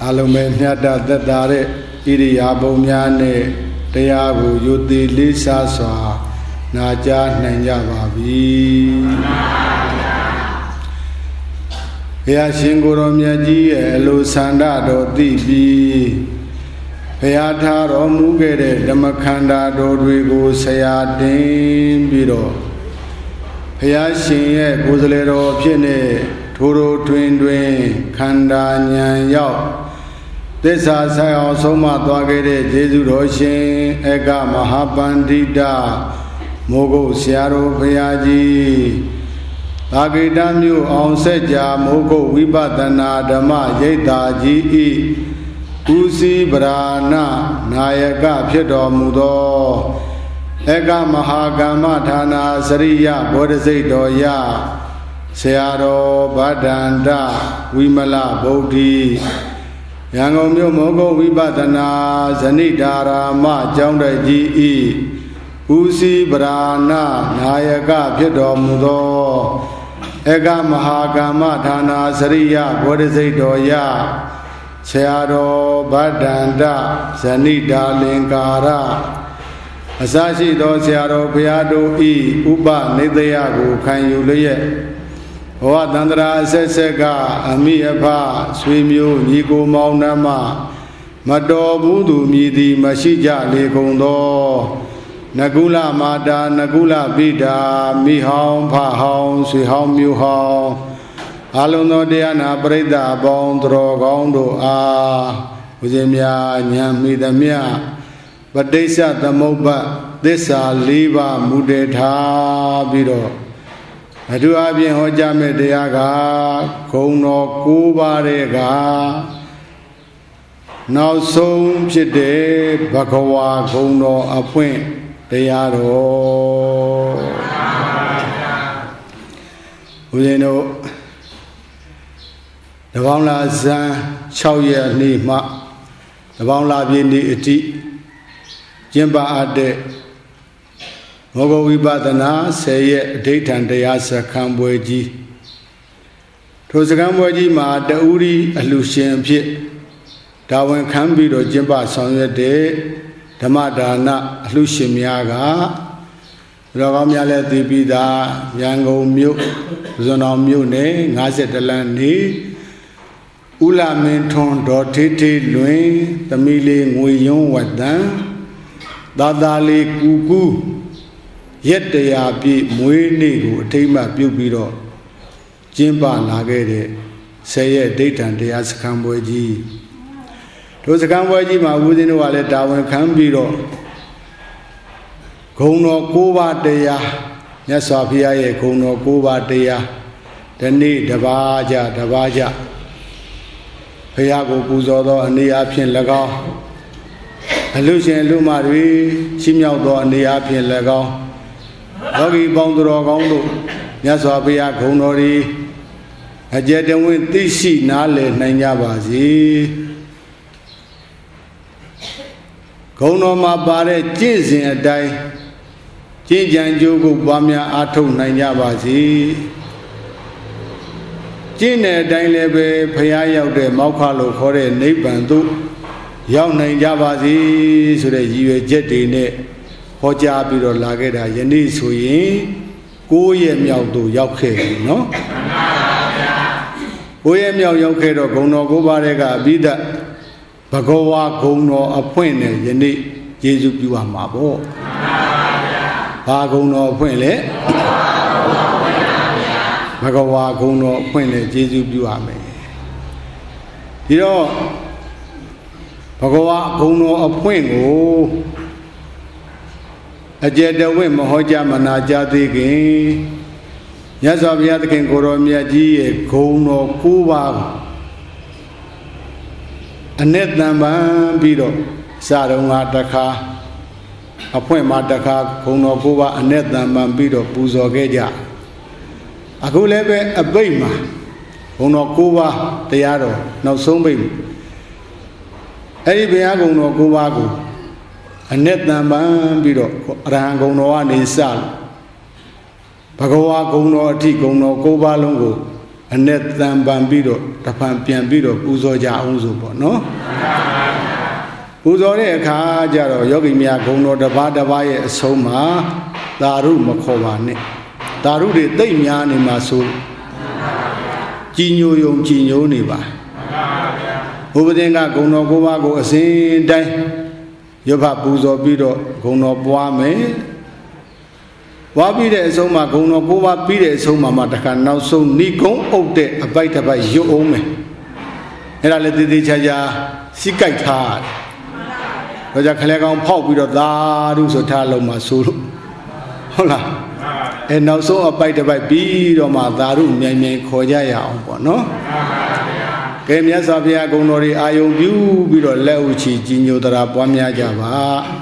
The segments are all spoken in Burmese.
Alume nyata tetare iriya bomyane teyagu yuti lisa swa naja nanya babi. Baya shinguro myaji elo sanda do tibi. Baya tharo mugere dhammakhanda do dwigo saya din biro. Baya shinye guzalero phine thuro twin twin khanda nyan yaw. Desa saya soma twagere Jesu ro shin eka mahapandita mogo siaro bhayaji Bhagita myu aung setja mogo vipatana dhamma yaita ji usi brana nayaka phit tormu tho eka mahagama thana sariya bodhisitta ya Sayaro Bhaddanta Vimala Bodhi Yangon myo mogo vipatana zanidara ma Jaungdai ji usi brana nayaka phit tormu tho eka mahagama thana sariya bodhisitta ya Sayaro Bhaddanta zanida linkara asashi tho sayaro bhaya do upa nidaya ko khanyu lye Hoa Tandra Seseka Amiyapa Swimyo Niko Maunama Mato Budu Midi Mashija Lekondo Nagula Mada Nagula Bida Mihong Pahong Swihong Muhong Alono Diana Breda Bondro Gondo Ujemia Nyamidamia Badesa Tamoba Desa Liva Mudetha Biro Adu abin hoja me deyaga Gouno Kuba rega Now so Pite Bhagawa Gouno Apwin Deyaro Ujeno Dabangla Zan Chauye Ni Ma Dabangla Bini Iti Jimba Ade Mogo Vipatana Seye Daytan Dayasa Kambweji Tosakambweji Ma Dauri Alushin Pit Dawan Kambi do Jimba Sanya De Damadana Alushin Miaga Ragamyale Dibida Yango Myu Zona Mune Ngazetalan Ula Menton do Titi Luin Tamili Nguyon Wadan Dadali Kuku Yetaya Bi Muini Tima Bubiro Jimba Nagade Saye Daytan Dayas Kambweji Those Kambweji Ma within Wale Dawan Kambiro Gouno Kuba Daya Yasapia Gouno Kuba Daya Dani Dabaja Payago Puzodo and the Apian Lago Alushin Lumari Chimyaudo and the Apian Lago Logi Bondro Gondo, Yasapia Gonori, a gentleman Tishi Nale Nanyabazi Gono Mabare, Jinsin a die, Jinjan Jogo Bamia Ato Nanyabazi Jine Dailebe Payao de Maukalo Kore Nipandu, Young Nanyabazi, so that you a jetty. Hoja Biro Lageda Yeni Suyi Goye Miao Yauke, no? Goye Miao Yauke do Gono Gobarega Bida Bagawa Gono Appointment Yeni Jesu Pua Mabo Bagono Appointment Bagawa Gono Appointment Jesu Pua Me. You know Bagawa Gono Appointment Ajeda win Mahoja Manajadi Yazaviatkin Goromiaji Gono Kuba Anet Nama Bido Sarunga Daka Appoint Madaka Gono Kuba Anet Nama Bido Puzo Geja Agulebe Abema Gono Kuba Tearo No Sumbim Eribia Gono Kubago Anet Nama Bido Rangono Nisal Bagawa Gono Ati Gono Koba Longo နဲ့တန်ပန်ပြီးတော့တဖန်ပြန်ပြီးတော့ပူဇော်ကြအောင်ဆိုပေါ့နော်ပူဇော်တဲ့အခါကျတော့ယောဂီများဂုဏ်တော်တစ်ပါးတစ်ပါးရဲ့အဆုံးမှာသာရုမခေါ်ပါနဲ့သာရုတွေသိမ့်များနေမှာဆိုကြည်ညိုယုံကြည်ညိုနေပါဘုရားတင်ကဂုဏ်တော်9ပါးကိုအစဉ်တိုင်းရွတ်ဖတ်ပူဇော်ပြီးတော့ဂုဏ်တော်ပွားမယ်ပွားပြီးတဲ့အဆုံးမှာဂုဏ်တော်9ပါးပြီးတဲ့အဆုံးမှာတခါနောက်ဆုံးဏိကုံအုပ်တဲ့အပိုက်တစ်ပိုက်ရွတ်အောင်မယ်အဲ့ဒါလည်းတည်တည်ချာချာစိတ်ကြိုက်ထားတော့ကြခလဲကောင်ဖောက်ပြီးတော့သာဓုဆိုထားလုံးမှာဆိုလို့ဟုတ်လားအဲနောက်ဆုံးအပိုက်တစ်ပိုက်ပြီးတော့မှသာဓုမြိုင်မြိုင်ခေါ်ကြရအောင်ပေါ့နော်ကဲမြတ်စွာဘုရားဂုဏ်တော်တွေအာယုံပြုပြီးတော့လက်ဥချီကြည်ညိုတရာပွားများကြပါ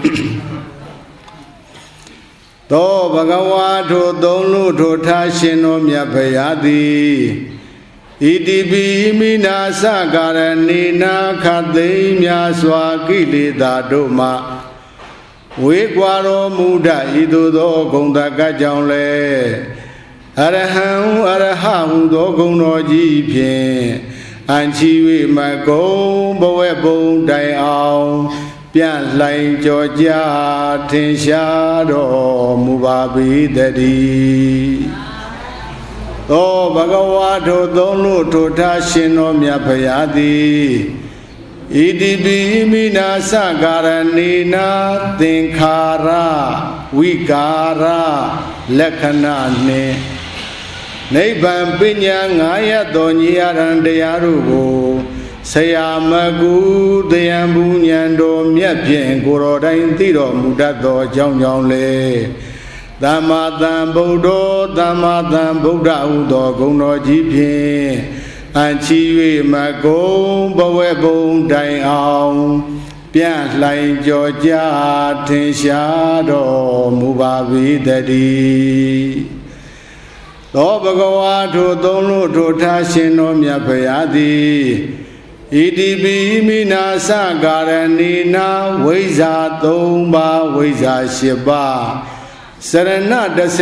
သောဘဂဝါထိုသုံးလို့ထိုထားရှင်တော်မြတ်ဖရာသည်ဣတိပိမိနာသကာရဏေနာခသိမ့်များစွာကိလေသာတို့မှဝေကွာတော်မူတတ်ဤသို့သောဂုဏ်တကကြောင့်လေအရဟံအရဟဟုသောဂုဏ်တော်ကြီးဖြင့်အန်ချီ၍မကုံဘဝဘုံတိုင်အောင်ပြန့်လှိုင်ကြောကြထင်ရှားတော်မူပါပေတည်းသောဘဂဝါထိုသုံးလို့ထိုထားရှင်တော်မြတ်ဖရာသည်ဣတိပိမိနာသကာရဏေနာသင်္ခါရဝိကာရလက္ခဏာနှင့်နိဗ္ဗာန်ပညာ9ရပ်သောဉာဏ်တရားတို့ကိုဆရာမကူတယံဘူးဉဏ်တော်မြတ်ဖြင့်ကိုယ်တော်တိုင်သိတော်မူတတ်သောအကြောင်းကြောင့်လေသမ္မာသမ္ဗုဒ္ဓောသမ္မာသမ္ဗုဒ္ဓဟုသောဂုဏ်တော်ကြီးဖြင့်အန်ချီ၍မကုံဘဝဘုံတိုင်အောင်ပြန့်လှိုင်ကြောကြထင်ရှားတော်မူပါပေတည်းသောဘဂဝါထိုသုံးလို့ထိုထားရှင်တော်မြတ်ဖရာသည်ဣတိပိမိနာသကာရဏေနာဝိဇ္ဇာ3ပါးဝိဇ္ဇာ7ပါးစရဏ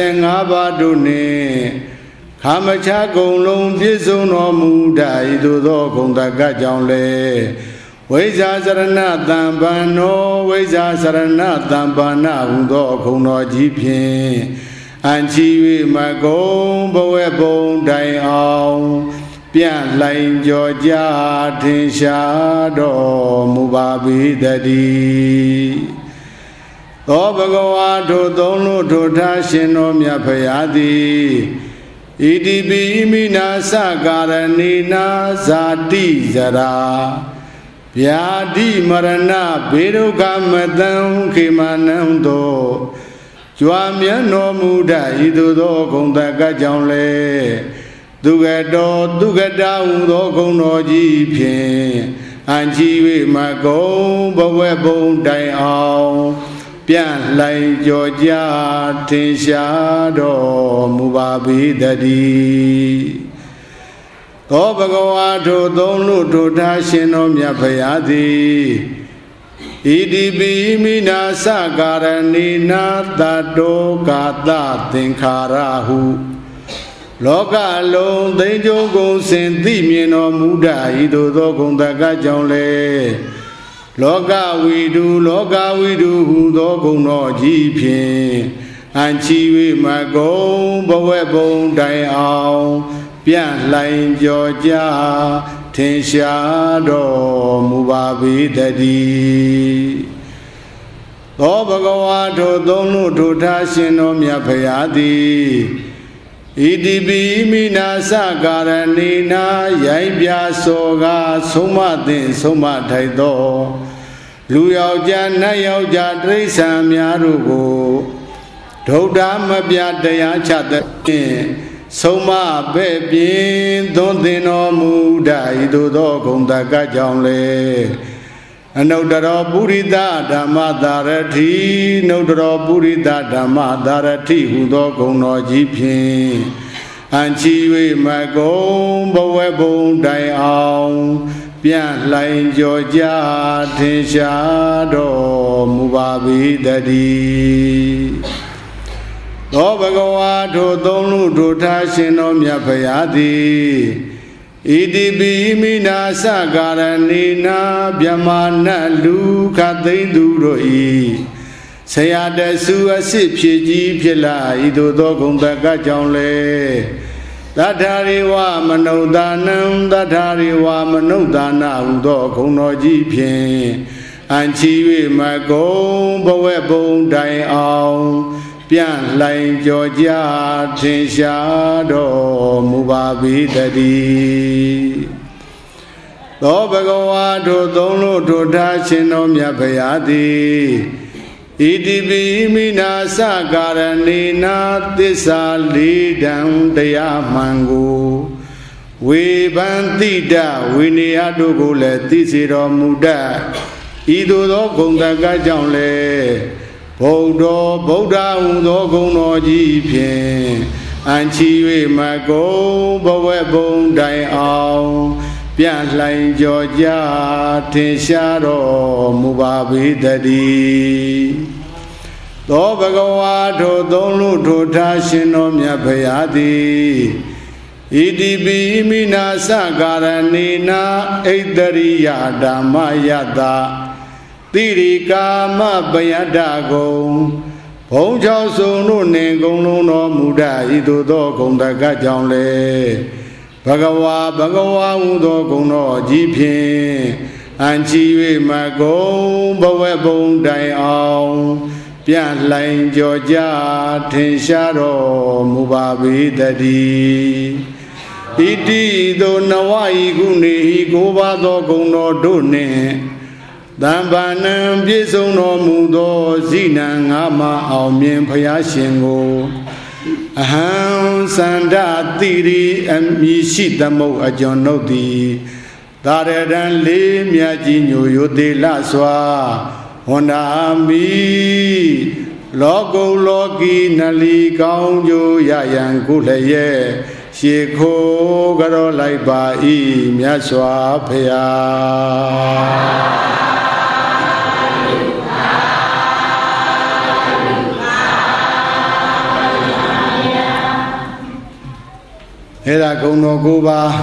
15ပါးတို့နှင့်ခမချကုံလုံးပြည့်စုံတော်မူတတ်ဤသို့သောဂုဏ်တကကြောင့်လေဝိဇ္ဇာစရဏတံပန္နောဝိဇ္ဇာစရဏတံပန္နဟူသောဂုဏ်တော်ကြီးဖြင့်အန်ချီ၍မကုံဘဝဘုံတိုင်အောင်ပြန့်လှိုင်ကြောကြထင်ရှားတော်မူပါပေတည်းသောဘဂဝါထိုသုံးလို့ထိုထားရှင်တော်မြတ်ဖရာသည်ဣတိပိမိနာသကာရဏေနာဇာတိဇရာဗျာတိမရဏဘေဒုက္ခမတံခေမနံသောကြွားမြတ်တော်မူတတ်ဤသို့သောဂုဏ်တကကြောင့်လေသူကတော်သူကတာဟူသောဂုဏ်တော်ကြီးဖြင့်အန်ချီ၍မကုံဘဝဘုံတိုင်အောင်ပြန့်လှိုင်ကြောကြထင်ရှားတော်မူပါပေတည်းသောဘဂဝါထိုသုံးလို့ထိုထားရှင်တော်မြတ်ဖရာသည်ဣတိပိမိနာသကာရဏေနာတတောကာသသင်္ခါရဟုလောကလုံးသိမ့်ကြုံကုန်စင်သိမြင်တော်မူတတ်ဤသို့သောဂုဏ်တကကြောင့်လေလောကဝိတုဟူသောဂုဏ်တော်ကြီးဖြင့်အန်ချီ၍မကုံဘဝဘုံတိုင်အောင်ပြန့်လှိုင်ကြောကြထင်ရှားတော်မူပါပေတည်းသောဘဂဝါထိုသုံးလို့ထိုထားရှင်တော်မြတ်ဖရာသည်ဣတိပိမိနာသကာရဏေနာရိုင်းပြစောကဆုံးမသင်ဆုံးမထိုက်သောလူယောက်ျားနတ်ယောက်ျားတိရစ္ဆာန်များတို့ကိုဒုဒ္ဓမပြတရားချသဖြင့်ဆုံးမပဲ့ပြင်းသွန်သင်တော်မူတတ်ဤသို့သောဂုဏ်တကကြောင့်လေအနုတ္တရောပုရိသဓမ္မသာရတိနုတ္တရောပုရိသဓမ္မသာရတိဟူသောဂုဏ်တော်ကြီးဖြင့်အန်ချီ၍မကုံဘဝဘုံတိုင်အောင်ပြန့်လှိုင်ကြောကြထင်ရှားတော်မူပါပေတည်းသသောဘဂဝါထိုသုံးလူထိုထားရှင်တော်မြတ်ဖရာသည်ဣတိပိမိနာသကာရဏေနာဗြဟ္မာနတ်လူခသိမ့်သူတို့၏ဆရာတဆူအစစ်ဖြစ်ကြီးဖြစ်လာဤသို့သောဂုံတကကြောင့်လေတထာရိဝမနုဿာနံတထာရိဝမနုဿာနာဟုသောဂုံတော်ကြီးဖြင့်အံချီ၍မကုံဘဝဘုံတိုင်အောင်ပြန်လှိုင်ကြောကြထင်ရှားတော်မူပါပေတည်းသောဘဂဝါထိုသုံးလို့ထိုထားရှင်တော်မြတ်ဖရာသည်ဣတိပိမိနာသကာရဏေနာသစ္စာလေးတံတရားမှန်ကိုဝေဘန္တိတဝိနည်းတို့ကိုလည်းသိစေတော်မူတတ်ဤသို့သောဂုဏ်တကကြောင့်လည်းဗုဒ္ဓဟူသောဂုဏ်တော်ကြီးဖြင့်အံချီ၍မကုံဘဝဘုံတိုင်အောင်ပြန်လှိုင်ကြောကြထင်ရှားတော်မူပါပေတည်းသောဘဂဝါထိုသုံးလူထိုထားရှင်တော်မြတ်ဖရာသည်ဣတိပိမိနာသကာရဏေနာဣတရိယဓမ္မယတတိရိကာမပယတ္တကုံဘုံ၆စုံတို့နှင့်ကုံလုံးတော်မူတတ်ဤသို့သောဂုံတကကြောင့်လေဘဂဝါဟူသောဂုံတော်ကြီးဖြင့်အံချီ၍မကုံဘဝဘုံတိုင်အောင်ပြန်လှိုင်ကြောကြထင်ရှားတော်မူပါပေတည်းဣတိသို့နဝဤကုနေဤကိုးပါးသောဂုံတော်တို့နှင့်တံပါဏံပြည့်စုံတော်မူသောဇိနံငါမအောင်မြင်ဖရာရှင်ကိုအဟံစန္ဒတိရိအမည်ရှိသမုတ်အကျွန်ုပ်သည်သာရတံလေးမြတ်ကြီးညိုယိုသေးလစွာဝန္ဒာမိလောကုလောကီနလီကောင်းကျိုးရရန်ကုလျက်ရှေခိုးကြောလိုက်ပါ၏မြတ်စွာဘုရားအဲ့ဒါဂုဏ်တော်၉ပါး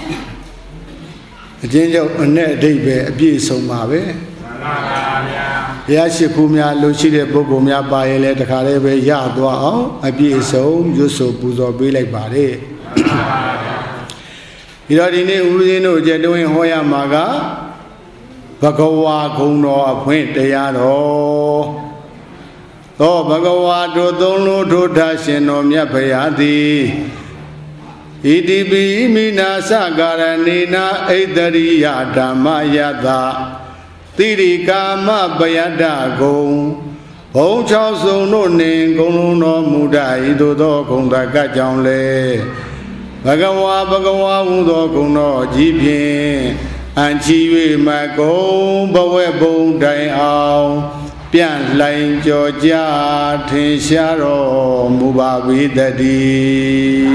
အချင်းချုပ်အနဲ့အဓိပ္ပာယ်အပြည့်စုံပါပဲမှန်ပါဗျာဘုရားရှိခိုးများလို့ရှိတဲ့ပုဂ္ဂိုလ်များပါရင်လည်းတခါတည်းပဲရသွားအောင်အပြည့်စုံရွတ်ဆိုပူဇော်ပေးလိုက်ပါတယ်မှန်ပါဗျာဒီတော့ဒီနေ့ဦးဇင်းတို့ကျက်တွင်ဟောရမှာကဘဂဝါဂုဏ်တော်အဖွင့်တရားတော်သောဘဂဝါတို့သုံးလို့ထိုထားရှင်တော်မြတ်ဖရာသည်ဣတိပိမိနာသကာရဏေနာဣတရိယဓမ္မယတတိရိကာမပယတ္တကုံဘုံ၆စုံတို့နှင့်ကုံလုံးတော်မူတတ်ဤသို့သောဂုံတကကြောင့်လေဘဂဝါဟူသောဂုံတော်ကြီးဖြင့်အံချီ၍မကုံဘဝဘုံတိုင်အောင်ပြန်လှိုင်ကြောကြထင်ရှားတော်မူပါပေတည်း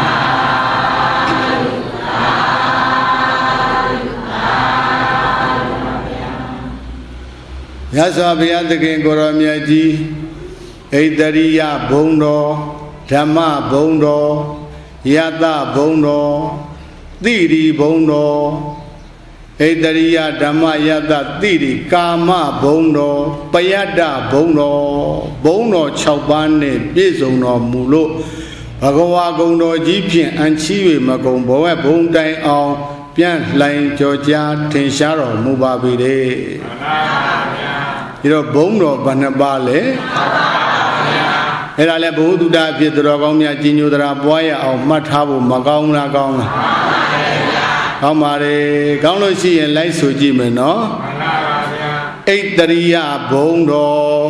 မြတ်စွာဘုရားသခင်ကိုရောမြတ်ကြီးဣတရိယဘုံတော်ဓမ္မဘုံတော်ယတဘုံတော်တိရိဘုံတော်ဣတရိယဓမ္မယတတိရိကာမဘုံတော်ပယတ္တဘုံတော်6ပါးနဲ့ပြည့်စုံတော်မူလို့ဘဂဝါဂုဏ်တော်ကြီးဖြင့်အံချီ၍မကုံဘဝဘုံတိုင်အောင်ပြန်လှိုင်ကြောကြားထင်ရှားတော်မူပါပေတဲ့မှန်ပါဗျာဒီတော့ဘုံတော်ဘယ်နှပါလဲမှန်ပါဗျာအဲ့ဒါလဲဘုဟုတုတဖြစ်တော်ကောင်းများကြီးညိုသရာပွားရအောင်မှတ်ထားဖို့မကောင်းလားကောင်းလားမှန်ပါဗျာကောင်းပါတယ်ကောင်းလို့ရှိရင်လိုက်ဆိုကြည့်မယ်နော်မှန်ပါဗျာဣတရိယဘုံတော်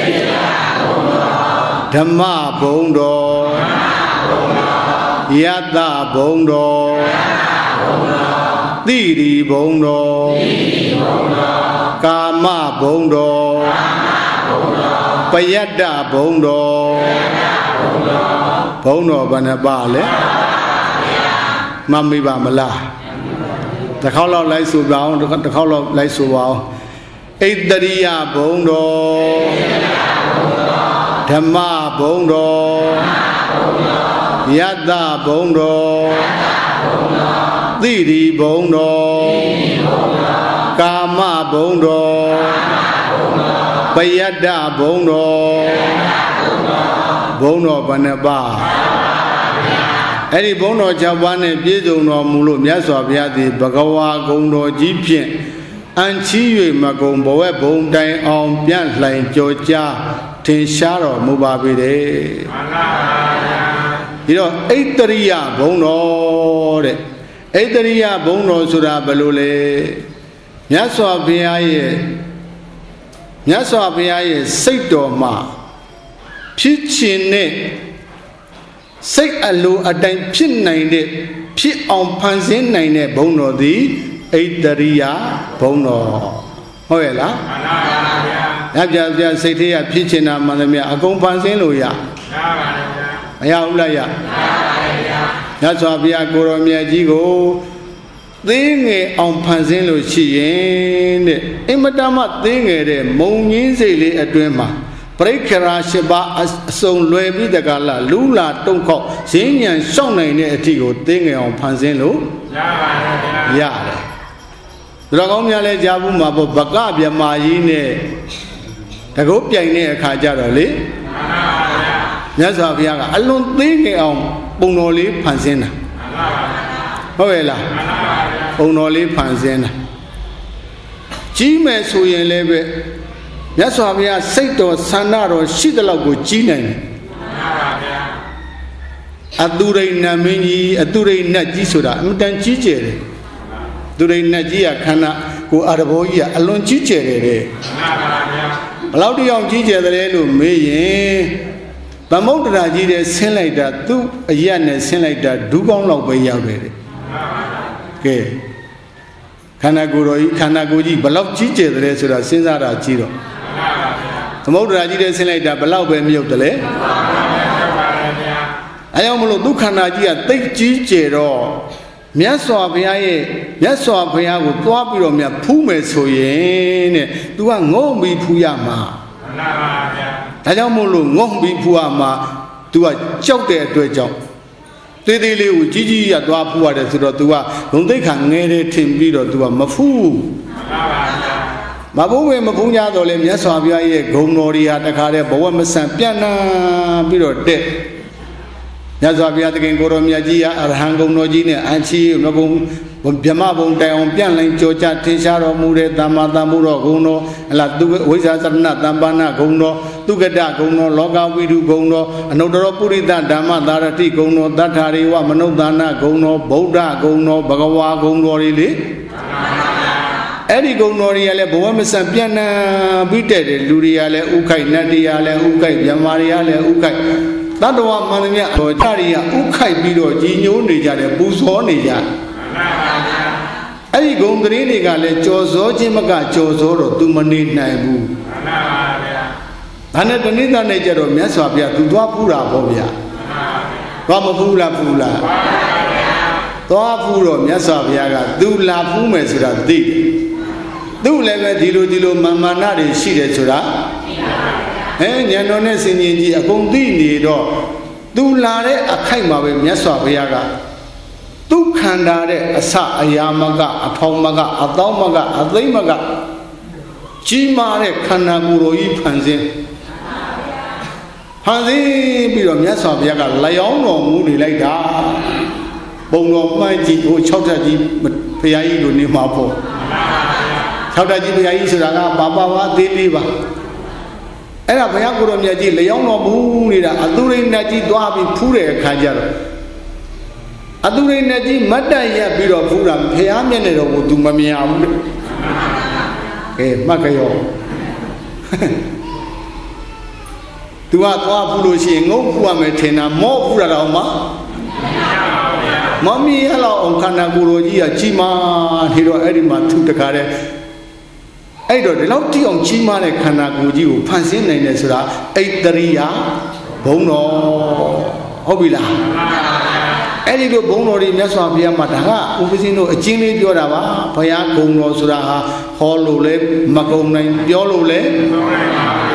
ဓမ္မဘုံတော်ယတဘုံတော်တိရိဘုံတော်ကာမဘုံတော်ပယတ္တဘုံတော်ဘုံတော်ဘယ်နှပါလဲမမိပါမလားတစ်ခေါက်လောက်လိုက်ဆိုပါအောင်တစ်ခေါက်လောက်လိုက်ဆိုပါအောင်ဣတရိယဘုံတော်ဓဓမ္မဘုံတော်ယတ္တဘုံတော်သီရိဘုံတော်ကာမဘုံတော်ပယတ္တဘုံတော်ဘုံတော်ဘယ်နှပါးအဲ့ဒီဘုံတော်6ပါးနဲ့ပြည့်စုံတော်မူလို့မြတ်စွာဘုရားသည်ဘဂဝါဂုဏ်တော်ကြီးဖြင့်အံချီး၍မကုံဘဝဘုံတိုင်အောင်ပြန့်လှိုင်ကြော်ကြားထင်ရှားတော်မူပါပေတယ်ဒီတော့ဣတရိယဘုံတော်တဲ့ဣတရိယဘုံတော်ဆိုတာဘယ်လိုလဲမြတ်စွာဘုရားရဲ့စိတ်တော်မှာဖြစ်ခြင်းနဲ့စိတ်အလိုအတိုင်းဖြစ်နိုင်တဲ့ဖြစ်အောင်ဖန်ဆင်းနိုင်တဲ့ဘုံတော်သည်ဣတရိယဘုံတော်ဟုတ်ရဲ့လားမှန်ပါဗျာညပြစိတ်ထဲကဖြစ်ချင်တာမှန်သမျှအကုန်ဖန်ဆင်းလို့ရပါဗျာမရဘူးလားရပါဗျာညစွာဘုရားကိုရောမြတ်ကြီးကိုသေးငယ်အောင်ဖန်ဆင်းလို့ရှိရင်တဲ့အင်မတန်မှသေးငယ်တဲ့မုံငင်းစိတ်လေးအတွင်းမှာပရိက္ခရာ8ပါးအစုံလွယ်ပြီးတကလားလူလာတုံ့ခေါက်ဈဉ္ဉံရှောက်နိုင်တဲ့အထီကိုသေးငယ်အောင်ဖန်ဆင်းလို့ရပါတယ်ဗျာရတယ်သူတော်ကောင်းများလဲကြားဘူးမှာပေါ့ဗကဗြဟ္မာကြီးနဲ့တကုတ်ပြိုင်တဲ့အခါကျတော့လေမြတ်စွာဘုရားကအလွန်သေးငယ်အောင်ပုံတော်လေးဖန်ဆင်းတာဟုတ်ရဲ့လားပုံတော်လေးဖန်ဆင်းတာကြီးမယ်ဆိုရင်လည်းပဲမြတ်စွာဘုရားစိတ်တော်ဆန္ဒတော်ရှိတဲ့လောက်ကိုကြီးနိုင်တယ်အတုရိဏမင်းကြီးအတုရိဏကြီးဆိုတာအမြဲတမ်းကြီးကျယ်တယ်သူရိဏကြီးကခန္ဓာကိုအာရဘောကြီးကအလွန်ကြီးကျယ်တယ်တဲ့ဘလောက်တယောက်ကြီးကျယ်တယ်လို့မေးရင်သမုဒ္ဒရာကြီးတဲ့ဆင်းလိုက်တာသူ့အရက်နဲ့ဆင်းလိုက်တာဒူးကောင်းလောက်ပဲရောက်တယ်တဲ့ကဲခန္ဓာကိုယ်တော်ကြီးခန္ဓာကိုယ်ကြီးဘလောက်ကြီးကျယ်တယ်ဆိုတာစဉ်းစားတာကြီးတော့သမုဒ္ဒရာကြီးတဲ့ဆင်းလိုက်တာဘလောက်ပဲမြုပ်တယ်လေအဲကြောင့်မလို့ဒုက္ခန္ဓာကြီးကသိကြီးကျယ်တော့မြတ်စွာဘုရားကိုသွားပြီးတော့မြတ်ဖူးမယ်ဆိုရင်တဲ့ तू ကငုံပြီးဖူးရမှာမှန်ပါဗျာဒါကြောင့်မို့လို့ငုံပြီးဖူးရမှာ तू ကကြောက်တဲ့အတွက်ကြောင့်သေးသေးလေးကိုကြီးကြီးရသွားဖူးရတယ်ဆိုတော့ तू ကဂုံသိက္ခာငယ်တယ်ထင်ပြီးတော့ तू ကမဖူးမှန်ပါဗျာမဘုံဝင်မဖူးကြတော့လေမြတ်စွာဘုရားရဲ့ဂုံတော်တွေဟာတခါတည်းဘဝမဆန်ပြန့်နှံ့ပြီးတော့တဲ့မြတ်စွာဘုရားသခင်ကိုရောမြတ်ကြီးဟာအရဟံဂုဏ်တော်ကြီးနဲ့အချီးမကုံဗြဟ္မဘုံတိုင်အောင်ပြန့်လိုင်းကြောကြထင်ရှားတော်မူတဲ့သမ္မာသမ္ဗုဒ္ဓဂုဏ်တော်ဟလာသူဝိဇ္ဇာသရဏတမ္ပန္နဂုဏ်တော်သူကတဂုဏ်တော်လောကဝိတုဂုဏ်တော်အနုတ္တရပုရိသဓမ္မသာရတိဂုဏ်တော်တထာရေဝမနုဿာနဂုဏ်တော်ဗုဒ္ဓဂုဏ်တော်ဘဂဝါဂုဏ်တော်တွေလေအဲ့ဒီဂုဏ်တော်တွေကလည်းဘဝမဆန်ပြန့်နှံ့ပြီးတဲ့လူတွေကလည်းဥခိုက်နတ်တွေကလည်းဥခိုက်မြမာတွေကလည်းဥခိုက်တတ္တဝမှန်သမျှတော်ကြတွေကဥခိုက်ပြီးတော့ကြီးညိုးနေကြတယ်ပူဇော်နေကြအဲ့ဒီဂုံတရေတွေကလည်းကြော်စောခြင်းမကကြော်စောတော့ तू မနေနိုင်ဘူးမှန်ပါဗျာဒါနဲ့တဏိသနဲ့ကြတော့မြတ်စွာဘုရား तू သွားဖူးတာပေါ့ဗျာမှန်ပါဗျာသွားမဖူးလားဖူးလားမှန်ပါဗျာသွားဖူးတော့မြတ်စွာဘုရားက तू လာဖူးမယ်ဆိုတာသိတယ်သူ့လည်းပဲဒီလိုမာနတွေရှိတယ်ဆိုတာသိပါဗျာဉာဏ်တော်နဲ့စင်ကြီးကြီးအကုန်သိနေတော့ तू လာတဲ့အခိုက်မှာပဲမြတ်စွာဘုရားကဒုက္ခန္တာတဲ့အစအယာမကအဖောင်းမကအသောမကအသိမကကြီးမားတဲ့ခန္ဓာကိုယ်တော်ကြီးဖန်ဆင်းပြီးတော့မြတ်စွာဘုရားကလျောင်းတော်မူနေလိုက်တာပုံတော်မှန်းကြည့်ဟို6ထပ်ကြီးဘုရားကြီးလိုနေမှာပေါ့6ထပ်ကြီးဘုရားကြီးဆိုတာကပါသေးလေးပါအဲ့ဒါဘုရားကိုယ်တော်မြတ်ကြီးလျောင်းတော်မူနေတာအသူရိဏကြီးသွားပြီးဖူးတဲ့အခါကျတော့အသူရိဏကြီးမတ်တရက်ပြီးတော့ဖူးတာဘုရားမျက်နှာတော်ကို तू မမြင်ဘူးလေကဲမှတ်ကြရော तू ကသွားဖူးလို့ရှိရင်ငုံဖူးရမယ်ထင်တာမော့ဖူးတာတော့မမြင်ရတော့အောင်ခန္ဓာကိုယ်တော်ကြီးကကြီးမားနေတော့အဲ့ဒီမှာသူတခါတည်းအဲ့တော့ဒီလောက်တိအောင်ကြီးမားတဲ့ခန္ဓာကိုယ်ကြီးကိုဖန်ဆင်းနိုင်တယ်ဆိုတာဣတရိယဘုံတော်ဟုတ်ပြီလားအဲ့ဒီလိုဘုံတော်တွေမြတ်စွာဘုရားမှာဒါကဥပဇင်းတို့အချင်းလေးပြောတာပါဘုရားဂုဏ်တော်ဆိုတာဟာဟောလို့လဲမဂုဏ်နိုင်ပြောလို့လဲ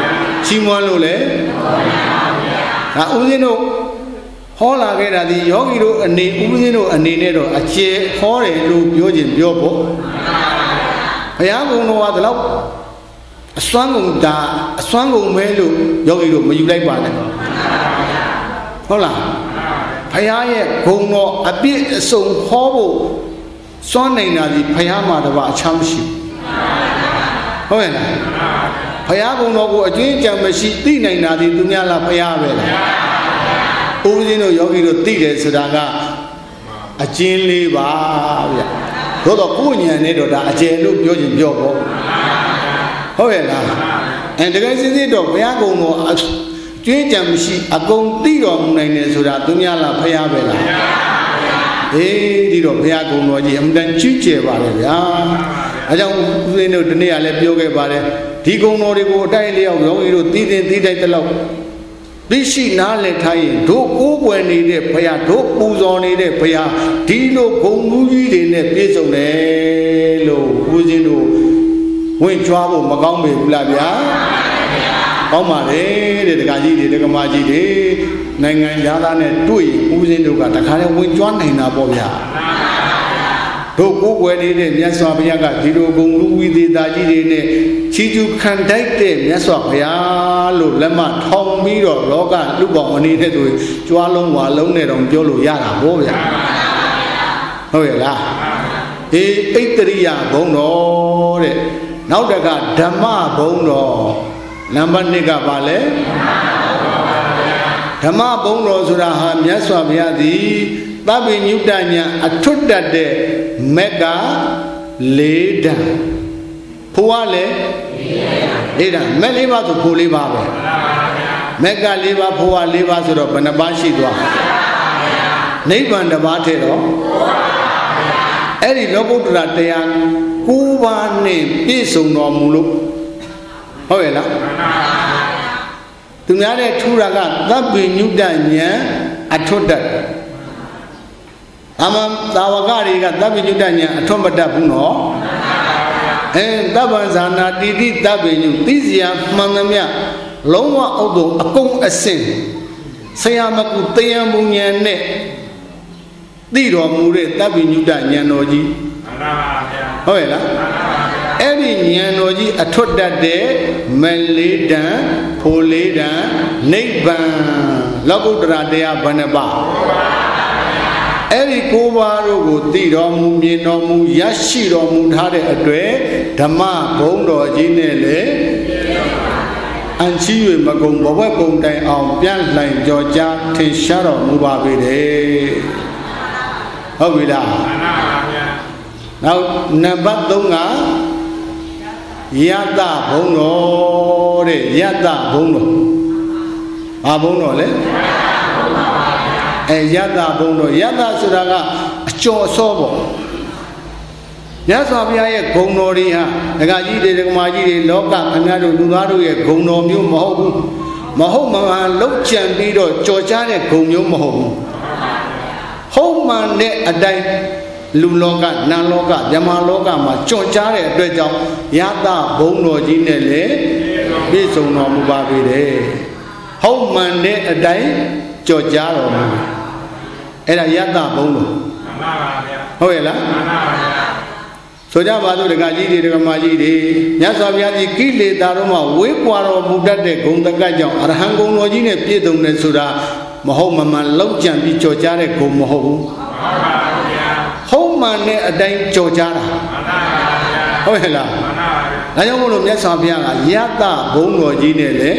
ချီးမွမ်းလို့လေဒါဥစဉ်တို့ဟောလာခဲ့တာဒီယောဂီတို့အနေဥစဉ်တို့အနေနဲ့တော့အကျေဟောတယ်လို့ပြောခြင်းပြောဖို့ဘုရားကုံတော်ကဒီလောက်အစွမ်းကုန်တာအစွမ်းကုန်မဲလို့ယောဂီတို့မယူလိုက်ပါနဲ့ဟုတ်လားဘုရားရဲ့ဂုဏ်တော်အပြည့်အစုံဟောဖို့စွမ်းနိုင်တာဒီဘုရားမှာတပါအချမ်းမရှိဟုတ်ရဲ့လားဘုရားဂုဏ်တော်ကိုအကျဉ်းချမ်းမရှိသိနိုင်တာဒီသူများလားဘုရားပဲလားဥပဇင်းတို့ယောဂီတို့သိတယ်ဆိုတာကအကျဉ်းလေးပါဗျသို့တော့ကိုယ်ဉာဏ်နဲ့တော့ဒါအကျဉ်းလို့ပြောခြင်းပြောပေါ့ဟုတ်ရဲ့လားတကယ်စစ်စစ်တော့ဘုရားကုံတော်ကျွေးကြံမရှိအကုန်သိတော်မူနိုင်တယ်ဆိုတာသူများလားဘုရားပဲလားဒီတော့ဘုရားကုံတော်ကြီးအမှန်တန်ကြီးကျယ်ပါလေဗျာအဲကြောင့်ဦးဇင်းတို့ဒီနေ့ကလည်းပြောခဲ့ပါတယ်ဒီကုံတော်တွေကိုအတိုက်လျောက်ယောဂီတို့သိသိတိုက်တဲ့လောက်သိရှိနားလည်ထားရင်တို့ကိုးကွယ်နေတဲ့ဘုရားတို့ပူဇော်နေတဲ့ဘုရားဒီလိုဂုဏ်မှုကြီးတွေနဲ့ပြည့်စုံတယ်လို့ဦးဇင်းတို့ဝင်ကြွားဖို့မကောင်းပေဘူးလားဗျာကောင်းပါလေတဲ့ဒကာကြီးတွေဒကမကြီးတွေနိုင်ငံသားနဲ့တွေ့ရင်ဦးဇင်းတို့ကတခါလဲဝင်ကြွားနိုင်တာပေါ့ဗျာတို့ကိုယ်ွယ်နေတဲ့မြတ်စွာဘုရားကဒီလိုဂုဏ်လူဝိသေသကြီးတွေနဲ့ချီးကျူးခံတိုက်တဲ့မြတ်စွာဘုရားလို့လက်မထောင်ပြီးတော့လောကလူပေါင်းအနေနဲ့သူကြွားလုံးဝါလုံးနဲ့တော့ပြောလို့ရတာပေါ့ဗျာဟုတ်ရဲ့လားဣတရိယဘုံတော်တဲ့နောက်တကဓမ္မဘုံတော်နံပါတ်1ကပါလေဓမ္မဘုံတော်ဆိုတာဟာမြတ်စွာဘုရားသည်သဗ္ဗညုတညာအထွတ်တတ်တဲ့မက်က၄ဓာတ်ဖိုးကလည်း၄ဓာတ်မက်၄ပါးဆိုဖိုး၄ပါးပဲမက်က၄ပါးဖိုးက၄ပါးဆိုတော့ဘယ်နှပါးရှိသွားနိဗ္ဗာန်တစ်ပါးထဲတော့အဲ့ဒီလောကုတ္တရာတရား9ပါးနဲ့ပြည့်စုံတော်မူလို့ဟုတ်ရဲ့လားသူများတဲ့ထူတာကသဗ္ဗညုတညာအထွတ်တတ်သာဝကတွေကသဗ္ဗညုတညာအထွတ်မတတ်ဘူးနော်သဗ္ဗံဇာနာတိတိသဗ္ဗညုသိစရာမှန်သမျှလုံးဝအောက်သို့အကုန်အစင်ဆရာမကုတယံဘုံဉာဏ်နဲ့သိတော်မူတဲ့သဗ္ဗညုတဉာဏ်တော်ကြီးဟုတ်ရဲ့လားအဲ့ဒီဉာဏ်တော်ကြီးအထွတ်တတ်တဲ့မလေးတန်ဖိုလေးတန်နိဗ္ဗာန်လောကုတ္တရာတရားဘယ်နှပါအဲ့ဒီ9ပါးတို့ကိုသိတော်မူမြင်တော်မူရရှိတော်မူထားတဲ့အတွက်ဓမ္မဘုံတော်ကြီးနဲ့လေအန်ချီ၍မကုံဘဝကုံတိုင်အောင်ပြန်လှန်ကြော်ကြားထင်ရှားတော်မူပါပေတယ်ဟုတ်ပြီလားမှန်ပါဗျာနောက်နံပါတ်3ကယတဘုံတော်တဲ့ယတဘုံတော်ဘာဘုံတော်လဲယတဘုံတော်ယတဆိုတာကအကျော်အစောပေါ့မြတ်စွာဘုရားရဲ့ဂုဏ်တော်တွေဟာဒကာကြီးတွေဒကမာကြီးတွေလောကခင်ဗျားတို့လူသားတို့ရဲ့ဂုဏ်တော်မျိုးမဟုတ်ဘူးမဟုတ်မှန်လုံးကြံပြီးတော့ကြော်ကြားတဲ့ဂုဏ်မျိုးမဟုတ်ဘူးဟုတ်မှန်တဲ့အတိုင်းလူလောကနတ်လောကမြမလောကမှာကြော်ကြားတဲ့အတွက်ကြောင့်ယတဘုံတော်ကြီးနဲ့လည်းပြည့်စုံတော်မူပါပေတယ်ဟုတ်မှန်တဲ့အတိုင်းကြော်ကြားတော်မူအဲ့ဒါယတဘုံတော်မှန်ပါဗျာဟုတ်ရဲ့လားမှန်ပါဗျာဆိုကြပါစို့ဒကာကြီးတွေဒကမာကြီးတွေမြတ်စွာဘုရားကြီးကိလေသာတို့မှဝေးကွာတော်မူတတ်တဲ့ဂုဏ်တကကြောင့်အရဟံဂုဏ်တော်ကြီးနဲ့ပြည့်စုံတယ်ဆိုတာမဟုတ်မမှန်လောက်ကြံပြီးကြော်ကြားတဲ့ဂုဏ်မဟုတ်ဘူးမှန်ပါဗျာဟုတ်မှန်တဲ့အတိုင်းကြော်ကြားတာမှန်ပါဗျာဟုတ်ရဲ့လားမှန်ပါဗျာဒါကြောင့်မို့လို့မြတ်စွာဘုရားကယတဘုံတော်ကြီးနဲ့လေ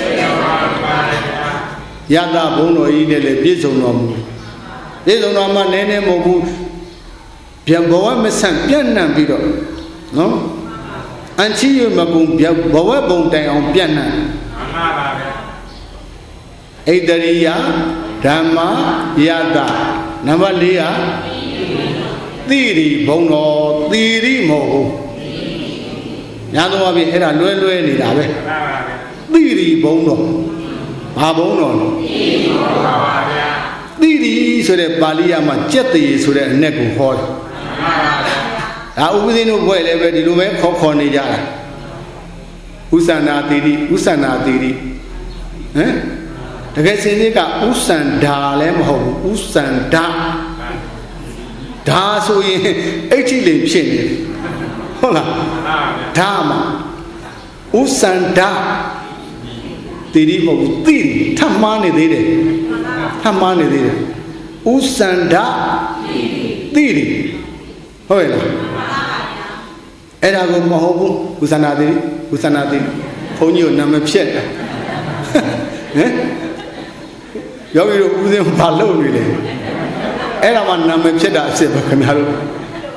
ယတဘုံတော်ကြီးနဲ့လေပြည့်စုံတော်မူပြည့်စုံတော်မှနည်းနည်းမဟုတ်ဘူးပြန်ဘဝမဆန့်ပြန့်နှံ့ပြီးတော့နော်အန်ချီရမကုံဘဝဘုံတိုင်အောင်ပြန့်နှံ့မှန်ပါပါဗျာဣတရိယဓမ္မယတနံပါတ်4ကသီရိဘုံတော်သီရိမဟုတ်ဘူးညာတော့ပြီအဲ့ဒါလွဲနေတာပဲသီရိဘုံတော်ဘာဘုံတော်လဲသီရိဘုံတော်ပါဗျာသီရိဆိုတဲ့ပါဠိယမှာကြက်တရေဆိုတဲ့အ내ကိုဟောတယ်ဒါဥပဇင်းတို့ဘွဲ့လည်းပဲဒီလိုပဲခေါ်နေကြတာဥစန္ဒာတိတိဥစန္ဒာတိတိဟမ်တကယ်စင်စစ်ကဥစန္ဒာလည်းမဟုတ်ဘူးဥစန္ဒာဒါဆိုရင်အိတ်ကြီးလေးဖြစ်နေဟုတ်လားဒါမှဥစန္ဒာတိတိမဟုတ်ဘူးတိထပ်မှားနေသေးတယ်ထပ်မှားနေသေးတယ်ဥစန္ဒာတိတိဟုတ်ရဲ့လားအဲ့ဒါကိုမဟုတ်ဘူးဥစန္ဒာတိတိဥစန္ဒာတိတိဘုန်းကြီးကိုနာမဖြတ်တယ်ဟမ်ယောဂီတို့ဦးစင်းဘာလုပ်နေလဲအဲ့ဒါမှနာမည်ဖြစ်တာအစ်စ်ပဲခင်ဗျားတို့ဟမ်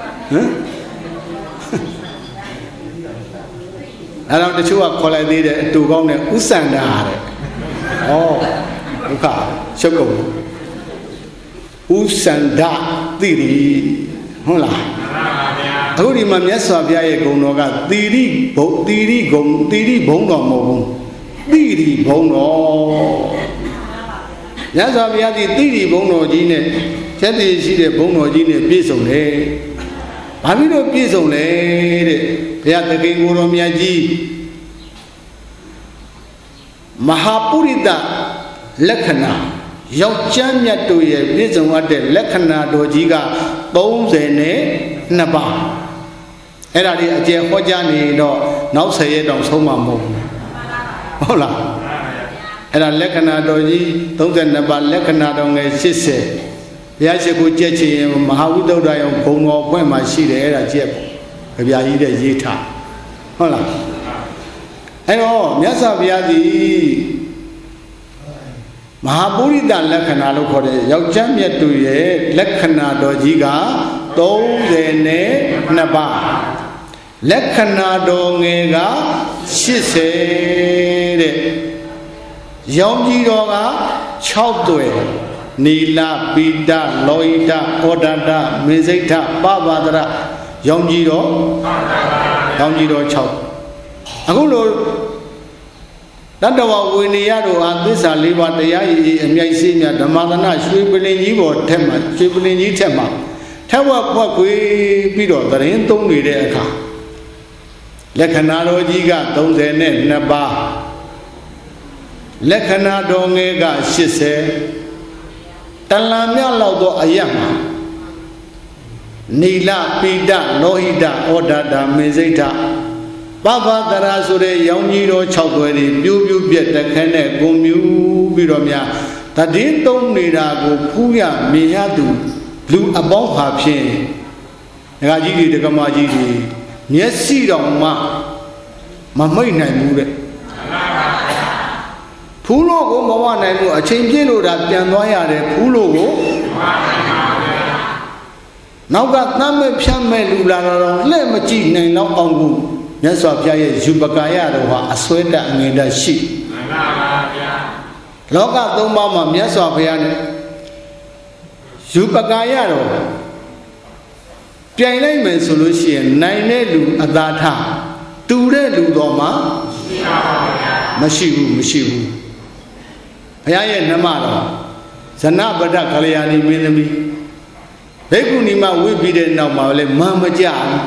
အဲ့တော့တချို့ကခေါ်လိုက်သေးတယ်အတူကောင်းတဲ့ဥစန္ဒာတဲ့ဩဒုက္ခရှုပ်ကုန်ဥစန္ဒာတိတိဟုတ်လားအခုဒီမှာမြတ်စွာဘုရားရဲ့ဂုဏ်တော်ကသီရိဘုံသီရိဂုံသီရိဘုံတော်မဟုတ်ဘူးသီရိဘုံတော်မြတ်စွာဘုရားဒီသီရိဘုံတော်ကြီးနဲ့ချက်တည်ရှိတဲ့ဘုံတော်ကြီးနဲ့ပြည့်စုံတယ်။ဘာဖြစ်လို့ပြည့်စုံလဲတဲ့ဘုရားသခင်ကိုယ်တော်မြတ်ကြီးမဟာပုရိသလက္ခဏာယောက်ျားမြတ်တို့ရဲ့ပြည့်စုံတဲ့လက္ခဏာတော်ကြီးက32ပါးအဲ့ဒါလေးအကျယ်ဟောကြားနေတော့နောက်10ရက်တောင်ဆုံးမှာမဟုတ်ဘူးဟုတ်လားအဲ့ဒါလက္ခဏာတော်ကြီး32ပါးလက္ခဏာတော်ငယ်80ဘုရားရှိခိုးကြက်ချင်မဟာဝိတ္တဒယုံဘုံတော်ဘွဲ့မှာရှိတယ်အဲ့ဒါကြက်ပေါ့ဗျာကြီးတဲ့ရေးထားဟုတ်လားအဲ့တော့မြတ်စွာဘုရားသည်မဟာပုရိသလက္ခဏာလို့ခေါ်တဲ့ယောက်ျားမြတ်တို့ရဲ့လက္ခဏာတော်ကြီးက32ပါးလက္ခဏာတော်ငယ်က80တဲ့ရောင်ကြီးတော်က6သွယ်နီလပိတလောဟိတဩဒတမေဇိဋ္ဌပပဒရရောင်ကြီးတော်6အခုလိုတတ္တဝဝေနေရတို့ဟာသစ္စာ၄ပါးတရားရည်အမြိုက်စေးမြတ်ဓမ္မသနာရွှေပလင်ကြီးပေါ်ထက်မှာရွှေပလင်ကြီးထက်မှာထက်ဝက်ဖွက်ခွေပြီးတော့သတင်းသုံးနေတဲ့အခါလက္ခဏာတော်ကြီးက32ပါးလက္ခဏာတော်ငယ်က80တလံမြလောက်သောအယက်မှာနီလပိတလောဟိတဩဒတမေဇိဋ္ဌပပဒရာဆိုတဲ့ရောင်ကြီးတော်6သွဲတွေပြိုးပြိုးပြက်တခန်းနဲ့ဂုံမြူပြီးတော့များတည်င်းသုံးနေတာကိုဖူးရမြင်ရသူလူအပေါင်းဟာဖြင့်ဒကာကြီးတွေဒကမကြီးတွေမျက်စိတော်မှမမိတ်နိုင်ဘူးတဲ့ဖူးလို့ကိုမဝနိုင်ဘူးအချိန်ပြည့်လို့ဒါပြန်သွားရတယ်ဖူးလို့ကိုနောက်ကသမ်းမဲ့ဖြတ်မဲ့လူလာတော့လှဲ့မကြည့်နိုင်တော့အောင်ဘူးမြတ်စွာဘုရားရဲ့ယူပကာယတော်ဟာအစွဲတက်အငြိမ်တက်ရှိမှန်ပါဗျာလောက3ပါးမှာမြတ်စွာဘုရားနဲ့ယူပကာယတော်ပြိုင်လိုက်မယ်ဆိုလို့ရှိရင်နိုင်တဲ့လူအသာထတူတဲ့လူတော်မှာမရှိဘူးဘုရားရဲ့နမတော်ဇနပဒကလျာဏီမင်းသမီးဘိက္ခုနီမဝိပြီးတဲ့နောက်မှာလည်းမမကြဘူး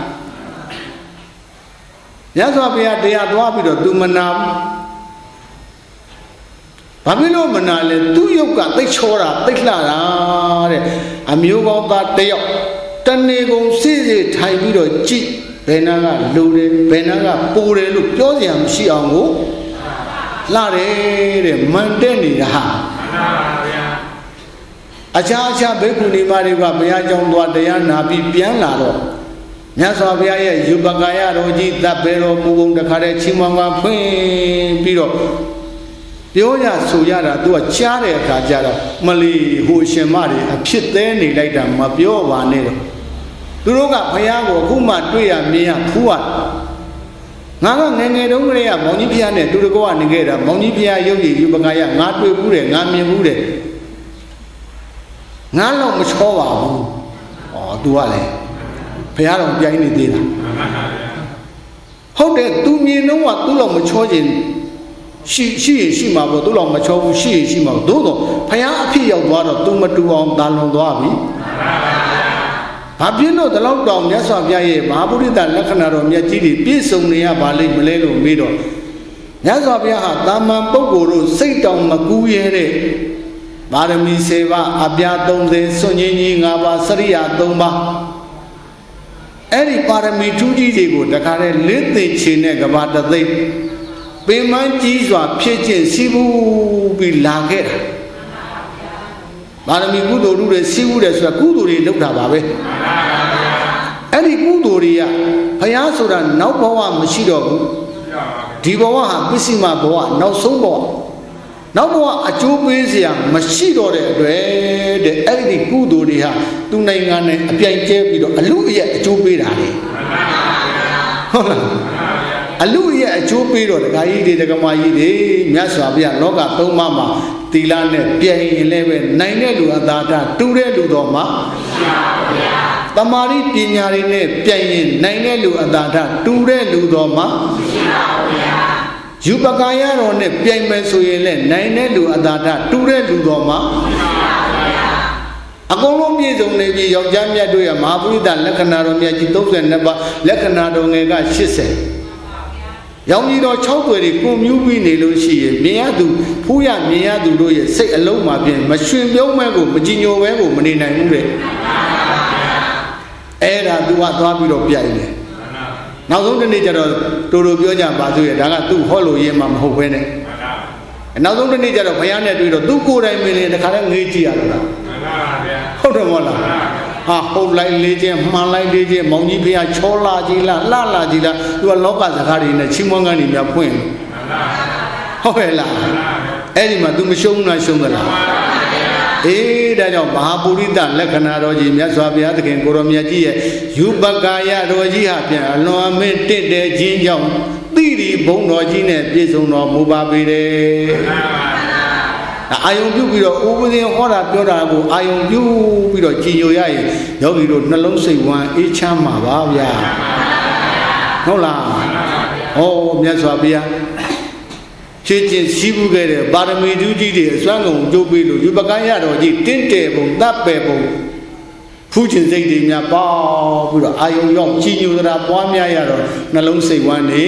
မြတ်စွာဘုရားတရားသွားပြီးတော့သူမနာဘူးဘာဖြစ်လို့မနာလဲသူ့ယုတ်ကသိချောတာသိလှတာတဲ့အမျိုးကောင်းသားတယောက်တဏီကုံစိစိထိုင်ပြီးတော့ကြည့်ဘယ်နာကလူတယ်ဘယ်နာကပူတယ်လို့ပြောစရာမရှိအောင်ကိုလှတယ်တဲ့မန်တက်နေတာဟာအခြားဘိက္ခုနီမတွေကဘုရားကျောင်းသွားတရားနာပြီးပြန်လာတော့မြတ်စွာဘုရားရဲ့ယူပကာယတော်ကြီးတပ်ပေတော်မူပုံတခါတည်းချင်းမွန်မှာဖွင့်ပြီးတော့ပြောရဆိုရတာသူကကြားတဲ့အခါကျတော့မလီဟိုရှင်မတွေအဖြစ်သေးနေလိုက်တာမပြောပါနဲ့တော့သူတို့ကဘုရားကိုအခုမှတွေ့ရမြင်ရဖူးရငါကငယ်ငယ်တုန်းကလေးကမောင်ကြီးဘုရားနဲ့သူတို့ကနေခဲ့တာမောင်ကြီးဘုရားရုပ်ရည်ယူပကာယငါတွေ့ဘူးတယ်ငါမြင်ဘူးတယ်ငါတော့မချောပါဘူးဩသူကလည်းဘုရားတော်ပြိုင်နေသေးတာဟုတ်တယ်သူမြင်တော့ကသူ့လောက်မချောခြင်းရှိမှာပေါ့သူ့လောက်မချောဘူးရှိမှာသို့တော့ဘုရားအဖြစ်ရောက်သွားတော့သူမတူအောင်တာလွန်သွားပြီဘာဖြစ်လို့ဒီလောက်တောင်မြတ်စွာဘုရားရဲ့မဟာပုရိသလက္ခဏာတော်မြတ်ကြီးတွေပြည့်စုံနေရပါလိမ့်မလဲလို့မေးတော့ nhã so bia ha tam man bốc cổ rồi xây đồng mà cú ye đấy ba đêm mi se ba abia tông thế xuân nhi ngà ba sariya tông ba ấy đi ba đêm mi chú gì gì của tất cả đấy lết tới trên này các bạn đã thấy bên mang chỉ soát phía trên siêu bị lạc hết ba đêm mi cú đồ đấy siêu đấy soát cú đồ đấy đâu đã bảo vậy ấy đi cú đồ đấy à phải nhớ số là nấu bao à mà xí đồ đi bao à biết xí mà bao à nấu sống bao nấu bao à chú biết gì à mà xí đồ đấy để ấy đi cú đồ đấy à tu này ngàn này biển chế bị đồ lũ vậy chú biết là đấy lũ vậy chú biết rồi cái gì đấy cái mà gì đấy nhớ sao bây giờ nó cả tông mà tì lan này biển lên bên này này lũ anh ta tu đấy lũ đó mà tamari pinyari ne pian nai ne lu adada tu de lu do ma yupakaya ro ne pian me so yin le nai ne lu adada tu de lu do ma a kong long piye song ne pi yaw ja myat twe ya Mahaparita lakkana ro myat ji 32 ပါlakkana ro ngel ka 80ရောင်ကြီးတော်6သွေတွေကိုမြူးပြီးနေလို့ရှိရင်မြင်ရသူဖူးရမြင်ရသူတို့ရဲ့စိတ်အလုံးမှာပြင်မရွှင်ပြုံးမဲကိုမကြည်ညိုပဲကိုမနေနိုင်ဘူးတဲ့အဲ့ဒါသူကသွားပြီးတော့ပြိုင်တယ်နောက်ဆုံးတစ်နေ့ကျတော့တူတူပြောကြပါဆိုရဒါကသူ့ဟောလို့ရေးမှာမဟုတ်ဘဲနဲ့နောက်ဆုံးတစ်နေ့ကျတော့ဘုရားနဲ့တွေ့တော့သူကိုယ်တိုင်မင်းလည်းတခါတည်းငေးကြည့်ရတော့လားဟုတ်တယ်မဟုတ်လားဟာဟုတ်လိုက်လေးချင်းမှန်လိုက်လေးချင်းမောင်ကြီးဖေးချောလာကြီးလားလှလာကြီးလားသူကလောကစကားတွေနဲ့ချင်းမွန်းကန်တွေများဖွင့်ဟုတ်ရဲ့လားအဲ့ဒီမှာ तू မရှုံးလားရှုံးသလားအေးဒါကြောင့်မဟာပုရိသလက္ခဏာတော်ကြီးမြတ်စွာဘုရားသခင်ကိုရောမြတ်ကြီးရဲ့ယူပကာယတော်ကြီးဟာပြန်အလွန်အမင်းတင့်တယ်ခြင်းကြောင့်တိရိဘုံတော်ကြီးနဲ့ပြည့်စုံတော်မူပါပေတယ်အာယုံပြုပြီးတော့ဥပဒေဟောတာပြောတာကိုအာယုံပြုပြီးတော့ကြည်ညိုရရင်ယောဂီတို့နှလုံးစိတ်ဝမ်းအေးချမ်းမှာပါဗျာဟုတ်လားဟောမြတ်စွာဘုရားရှင်းချင်းရှိမှုခဲ့တဲ့ပါရမီဓုကြီးတွေအစွမ်းကုန်ကြိုးပေးလို့ယူပကံရတော်ကြီးတင့်တယ်ပုံတပ်ပယ်ပုံဖူးခြင်းစိတ်တွေများပေါပြီးတော့အာယုံရောက်ကြည်ညိုသရာပွားများရတော့နှလုံးစိတ်ဝမ်းနေ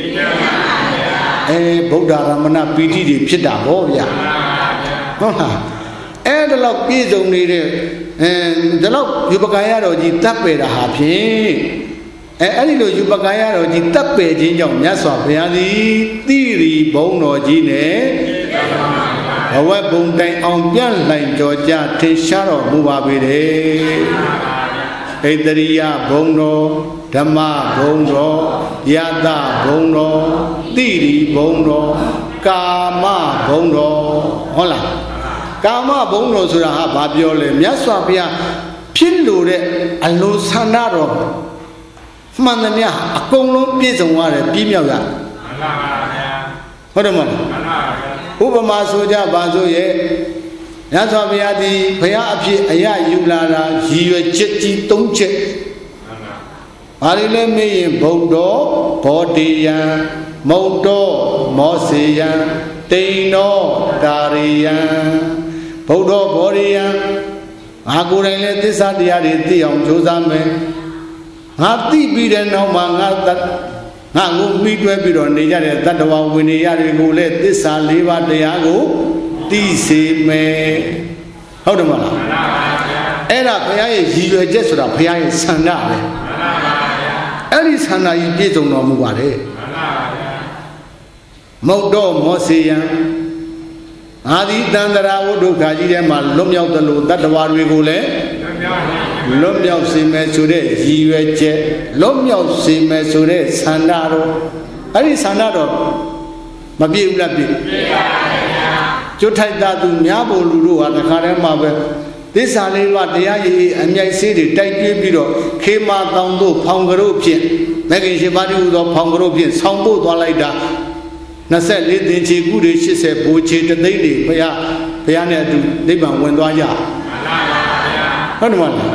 ဗုဒ္ဓရမဏပီတိတွေဖြစ်တာဟောဗျာဟုတ်လားအဲ့ဒါတော့ပြည့်စုံနေတဲ့ဒါတော့ယူပကံရတော်ကြီးတပ်ပယ်တာဟာဖြင့်အဲ့ဒီလိုယူပကံရတော်ကြီးတပ်ပယ်ခြင်းကြောင့်မြတ်စွာဘုရားသည်တိရိဘုံတော်ကြီးနဲ့ဘဝဘုံတိုင်အောင်ပြန့်လှိုင်ကြော်ကြထင်ရှားတော်မူပါပေတယ်ဣတရိယဘုံတော်ဓမ္မဘုံတော်ယတဘုံတော်တိရိဘုံတော်ကာမဘုံတော်ဟုတ်လားကာမဘုံတော်ဆိုတာဟာဘာပြောလဲမြတ်စွာဘုရားဖြစ်လို့တဲ့အလိုဆန္ဒတော်မှန်သမျှအကုန်လုံးပြည့်စုံရတယ်ပြည့်မြောက်ရဟုတ်တယ်မဟုတ်ဥပမာဆိုကြပါစို့ရဲ့မြတ်စွာဘုရားသည်ဘုရားအဖြစ်အရယူလာတာရည်ရွယ်ချက်ကြီး၃ချက်ဘာတွေလဲမေးရင်ဗုဒ္ဓဘောဓိယံမௌတောမောစေယံတိန်နောတာရိယံဗုဒ္ဓဘောဓိယံငါကိုယ်တိုင်လည်းသစ္စာတရားတွေသိအောင်ကြိုးစားမယ်ငါသိပြီးတဲ့နောက်မှာငါကိုမှီတွဲပြီးတော့နေကြတဲ့တတ္တဝါဝင်နေရတွေကိုလည်းသစ္စာ၄ပါးတရားကိုသိစေမယ်ဟုတ်တယ်မလားအဲ့ဒါဘုရားရဲ့ရည်ရွယ်ချက်ဆိုတာဘုရားရဲ့ဆန္ဒပဲအဲ့ဒီဆန္ဒကြီးပြည့်စုံတော်မူပါတယ်မௌတောမောစေယံအာဒီတန္တရာဝဒုက္ခကြီးထဲမှာလွတ်မြောက်တယ်လို့တတ္တဝါတွေကိုလည်းလွတ်မြောက်စေမယ်ဆိုတဲ့ရည်ရွယ်ချက်လွတ်မြောက်စေမယ်ဆိုတဲ့ဆန္ဒတော်အဲ့ဒီဆန္ဒတော်မပြည့်ဘူးလားပြည့်ပါဗျာကျွတ်ထိုက်တာသူများဖို့လူတို့ဟာတခါတည်းမှာပဲသစ္စာလေးပါးတရားရည်အမြိုက်စေးတွေတိုက်တွဲပြီးတော့ခေမာတောင်တို့ဖောင်ကရုဖြင့်မဂ္ဂင်ရှင်ပါတိဟူသောဖောင်ကရုဖြင့်ဆောင်းပို့သွားလိုက်တာ24သင်္ချေကုတွေ80ဘိုးချေတသိန်းတွေဘုရားနဲ့အတူနိဗ္ဗာန်ဝင်သွားကြဟုတ်တယ်မလား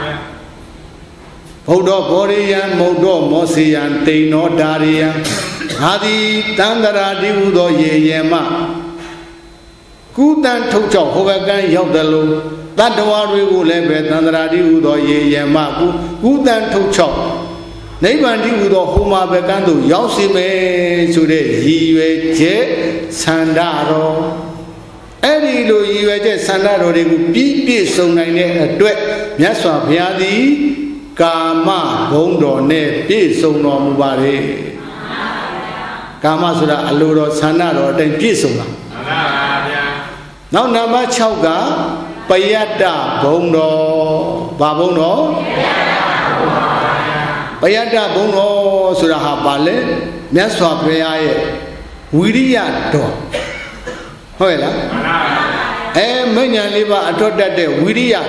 ဘုဒ္ဓဘောရိယံမௌတောမောစေယံတိန်နောဒါရိယံဟာဒီတန္တရာတိဟူသောရေယံမကုသံထုတ်ချောက်ဟောဘကံရောက်တယ်လို့တတ္တဝါတွေကိုလည်းပဲတန္တရာတိဟူသောရေယံမကုသံထုတ်ချောက်နိဗ္ဗာန်တည်းဟူသောဟိုမှာပဲကန်းသို့ရောက်စီမယ်ဆိုတဲ့ရည်ရွယ်ချက်ဆန္ဒတော်အဲ့ဒီလိုရည်ရွယ်ချက်ဆန္ဒတော်တွေကိုပြည့်စုံနိုင်တဲ့အတွက်မြတ်စွာဘုရားသည်ကာမဘုံတော်နဲ့ပြည့်စုံတော်မူပါတယ်ကာမဆိုတာအလိုတော်ဆန္ဒတော်အတိုင်းပြည့်စုံတာမှန်ပါဗျာနောက်နံပါတ်6ကပယတ္တဘုံတော်ဘာဘုံတော်ပယတ္တဘုံတော်ဆိုတာဟာပါလေမြတ်စွာဘုရားရဲ့ဝိရိယတော်ဟုတ်ရဲ့လားမှန်ပါဗျာမဉ္ဇဉ်လေးပါအထောက်တတ်တဲ့ဝိရိယ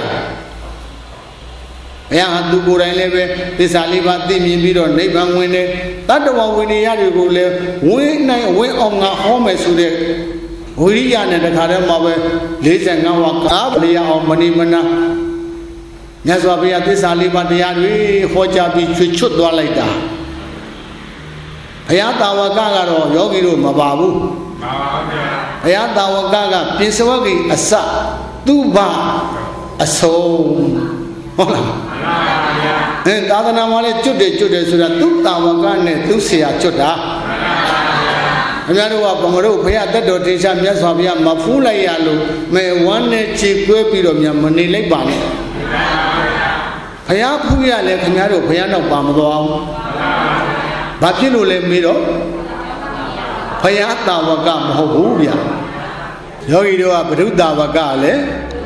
ဘုရားဟာသူကိုယ်တိုင်လည်းပဲသစ္စာလေးပါးသိမြင်ပြီးတော့နိဗ္ဗာန်ဝင်တယ်တတ္တဝဝိနည်းတွေကိုလည်းဝင်နိုင်ဝင်အောင်ငါဟောမယ်ဆိုတဲ့ဝိရိယနဲ့တခါတည်းမှာပဲ45ဝါကားလျအောင်မဏိမနာမြတ်စွာဘုရားသစ္စာလေးပါးတရားတွေဟောကြားပြီးချွတ်ချွတ်သွားလိုက်တာဘုရားတာဝကကတော့ယောဂီတို့မပါဘူးမှန်ပါဗျာဘုရားတာဝကကပိစဝဂိအစသူဘအဆုံးဟုတ်လားမှန်ပါဗျာသာသနာမှာလည်းကျွတ်တယ်ဆိုတာသူတာဝကနဲ့သူဆရာကျွတ်တာမှန်ပါဗျာခင်ဗျားတို့ကဘုံတို့ဘုရားတက်တော်တင်ရှားမြတ်စွာဘုရားမဖူးလိုက်ရလို့မဲဝမ်းနဲ့ခြေကွဲပြီးတော့မြန်မနေလိုက်ပါနဲ့ဘုရားဖူးရလဲခင်ဗျားတို့ဘုရားနောက်ပါမသွားဘူးဘာဖြစ်လို့လဲမေးတော့ဘုရားတာဝကမဟုတ်ဘူးဗျာယောဂီတို့ကဘုဒ္ဓတာဝကလည်း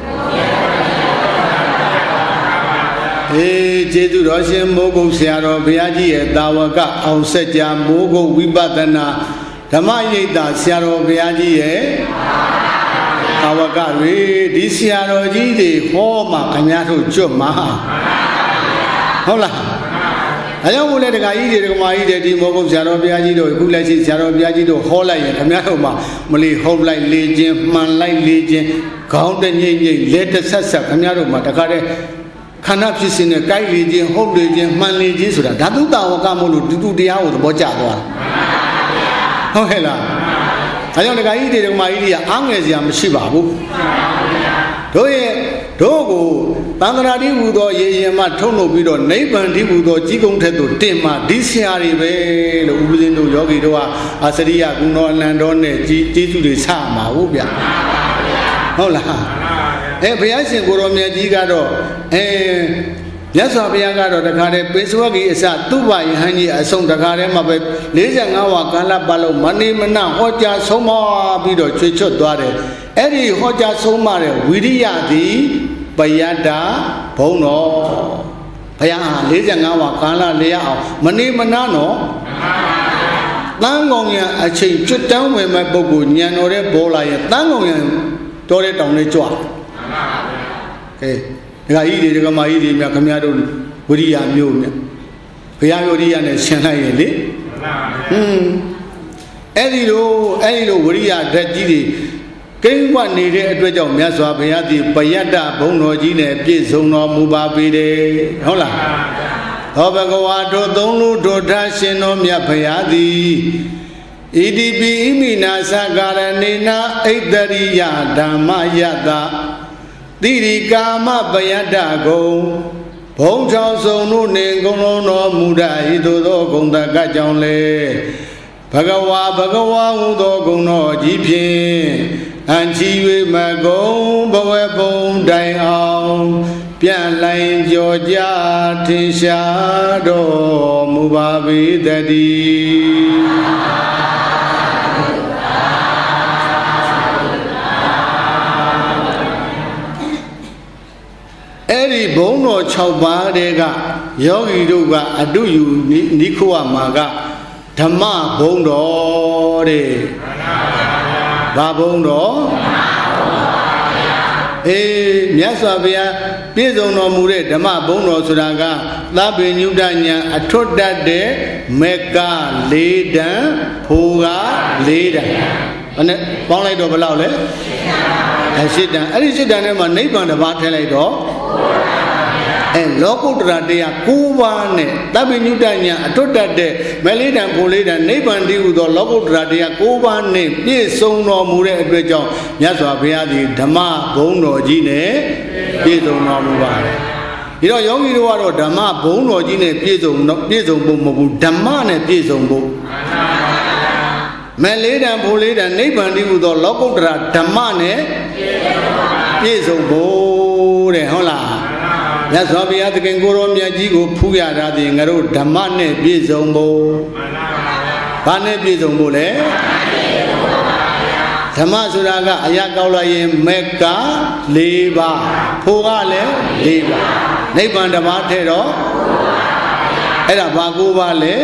ကျေးဇူးတော်ရှင်မိုးကုတ်ဆရာတော်ဘုရားကြီးရဲ့တာဝကအောင်ဆက်ကြမိုးကုတ်ဝိပဿနာဓမ္မရိပ်သာဆရာတော်ဘုရားကြီးရဲ့တာဝကတွေဒီဆရာတော်ကြီးတွေဟောမှခင်ဗျားတို့ကျွတ်မှာဟုတ်လားအဲကြောင့်မို့လဲတခါကြီးတွေတခါမကြီးတွေဒီမိုးကုတ်ဆရာတော်ဘုရားကြီးတို့အခုလက်ရှိဆရာတော်ဘုရားကြီးတို့ဟောလိုက်ရင်ခင်ဗျားတို့မှမလီဟုတ်လိုက်လေခြင်းမှန်လိုက်လေခြင်းခေါင်းတညိမ့်လက်တဆက်ဆက်ခင်ဗျားတို့မှတခါတည်းခန္ဓာဖြစ်စဉ်နဲ့ကိုက်လေခြင်းဟုတ်လေခြင်းမှန်လေခြင်းဆိုတာဓာတုတာဝကမို့လို့တူတရားကိုသဘောကျသွားတာဟုတ်ဟဲ့လားအဲကြောင့်ဒကာကြီးတွေဒကာမကြီးတွေကအားငယ်စရာမရှိပါဘူးတို့ကိုသံဃာတိဟူသောရေရင်မှထုံလို့ပြီးတော့နိဗ္ဗာန်တိဟူသောကြီးကုန်းထက်သို့တင်မှဒီဆရာတွေပဲလို့ဥပဇင်းတို့ယောဂီတို့ကအစရိယကုဏောအနန္တောနဲ့ကြီးစုတွေစမှာဟုတ်ဗျဟုတ်လားဘုရားရှင်ကိုရောမြတ်ကြီးကတော့မြတ်စွာဘုရားကတော့တခါတည်းပိစဝဂိအစသူ့ဘာယဟန်ကြီးအဆုံးတခါတည်းမှာပဲ45ဝါကာလပတ်လုံးမနေမနဟောကြားဆုံးမပြီးတော့ချွေချွတ်သွားတယ်အဲ့ဒီဟောကြားဆုံးမတဲ့ဝိရိယသည်ပယတ္တဘုံတော်ဘုရားဟာ45ဝါကာလလျက်အောင်မနေမနတော့တန်းကောင်ရအချိန်ကျွတ်တန်းဝင်မဲ့ပုဂ္ဂိုလ်ညံတော်တဲ့ဘောလာရဲ့တန်းကောင်ရတော်တဲ့တောင်လေးကြွကဲဒကာကြီးတွေဒကာမကြီးတွေမြတ်ခမရတို့ဝိရိယမျိုးမြတ်ဘုရားဝိရိယနဲ့ရှင်းလိုက်ရင်လေအဲ့ဒီလိုဝိရိယဓာတ်ကြီးတွေကိန်းဝတ်နေတဲ့အတွက်ကြောင့်မြတ်စွာဘုရားသည်ပယတ္တဘုံတော်ကြီးနဲ့ပြည့်စုံတော်မူပါပေတယ်ဟုတ်လားဟောဘဂဝါတို့သုံးလူတို့ထားရှင်တော်မြတ်ဘုရားသည်ဣတိပိဣမိနာသကာရဏေနာဣတ္တရိယဓမ္မယတတိရိကာမပယတ္တကုံဘုံချောင်းစုံတို့နေကုံလုံးတော်မူတတ်ဤသို့သောဂုံတကကြောင့်လေဘဂဝါဟူသောဂုံတော်ကြီးဖြင့်အံချီ၍မကုံဘဝဘုံတိုင်အောင်ပြန်လိုင်ကြော်ကြထင်ရှားတော်မူပါပေတည်းအဲ့ဒီဘုံတော်6ပါးတဲ့ကယောဂီတို့ကအတုယူနိခိုဝမှာကဓမ္မဘုံတော်တဲ့ဘာဘုံတော်မြတ်စွာဘုရားပြည့်စုံတော်မူတဲ့ဓမ္မဘုံတော်ဆိုတာကသဗ္ဗညုတညာအထွတ်တတ်တဲ့မေက4တန်ဖိုက4တန်အဲ့ပေါင်းလိုက်တော့ဘယ်လောက်လဲ8တန်အဲ့ဒီ8တန်ထဲမှာနိဗ္ဗာန်တစ်ပါးထည့်လိုက်တော့လောကုတ္တရာတရား9ပါးနဲ့သဗ္ဗညုတညာအထွတ်တတ်တဲ့မဲလေးတန်ဖိုလေးတန်နိဗ္ဗာန်တည်းဟူသောလောကုတ္တရာတရား9ပါးနဲ့ပြည့်စုံတော်မူတဲ့အတွက်ကြောင့်မြတ်စွာဘုရားသည်ဓမ္မဘုံတော်ကြီးနဲ့ပြည့်စုံတော်မူပါတယ်ဒီတော့ယောဂီတို့ကတော့ဓမ္မဘုံတော်ကြီးနဲ့ပြည့်စုံဖို့မဟုတ်ဘူးဓမ္မနဲ့ပြည့်စုံဖို့မဲ့လေးတန်ဖို့လေးတန်နိဗ္ဗာန်တည်းဟူသောလောကုတ္တရာဓမ္မနဲ့ပြည့်စုံဖို့တဲ့ဟုတ်လားမြတ်စွာဘုရားသခင်ကိုရောမြတ်ကြီးကိုဖူးရတာဒီငါတို့ဓမ္မနဲ့ပြည့်စုံဖို့ဘာနဲ့ပြည့်စုံဖို့လဲဓမ္မဆိုတာကအရာကောက်လိုက်ရင်မက်က 4 ပါးဖိုးကလည်း 4 ပါးနိဗ္ဗာန်တစ်ပါးထဲတော့အဲ့ဒါဘာ9 ပါးလဲ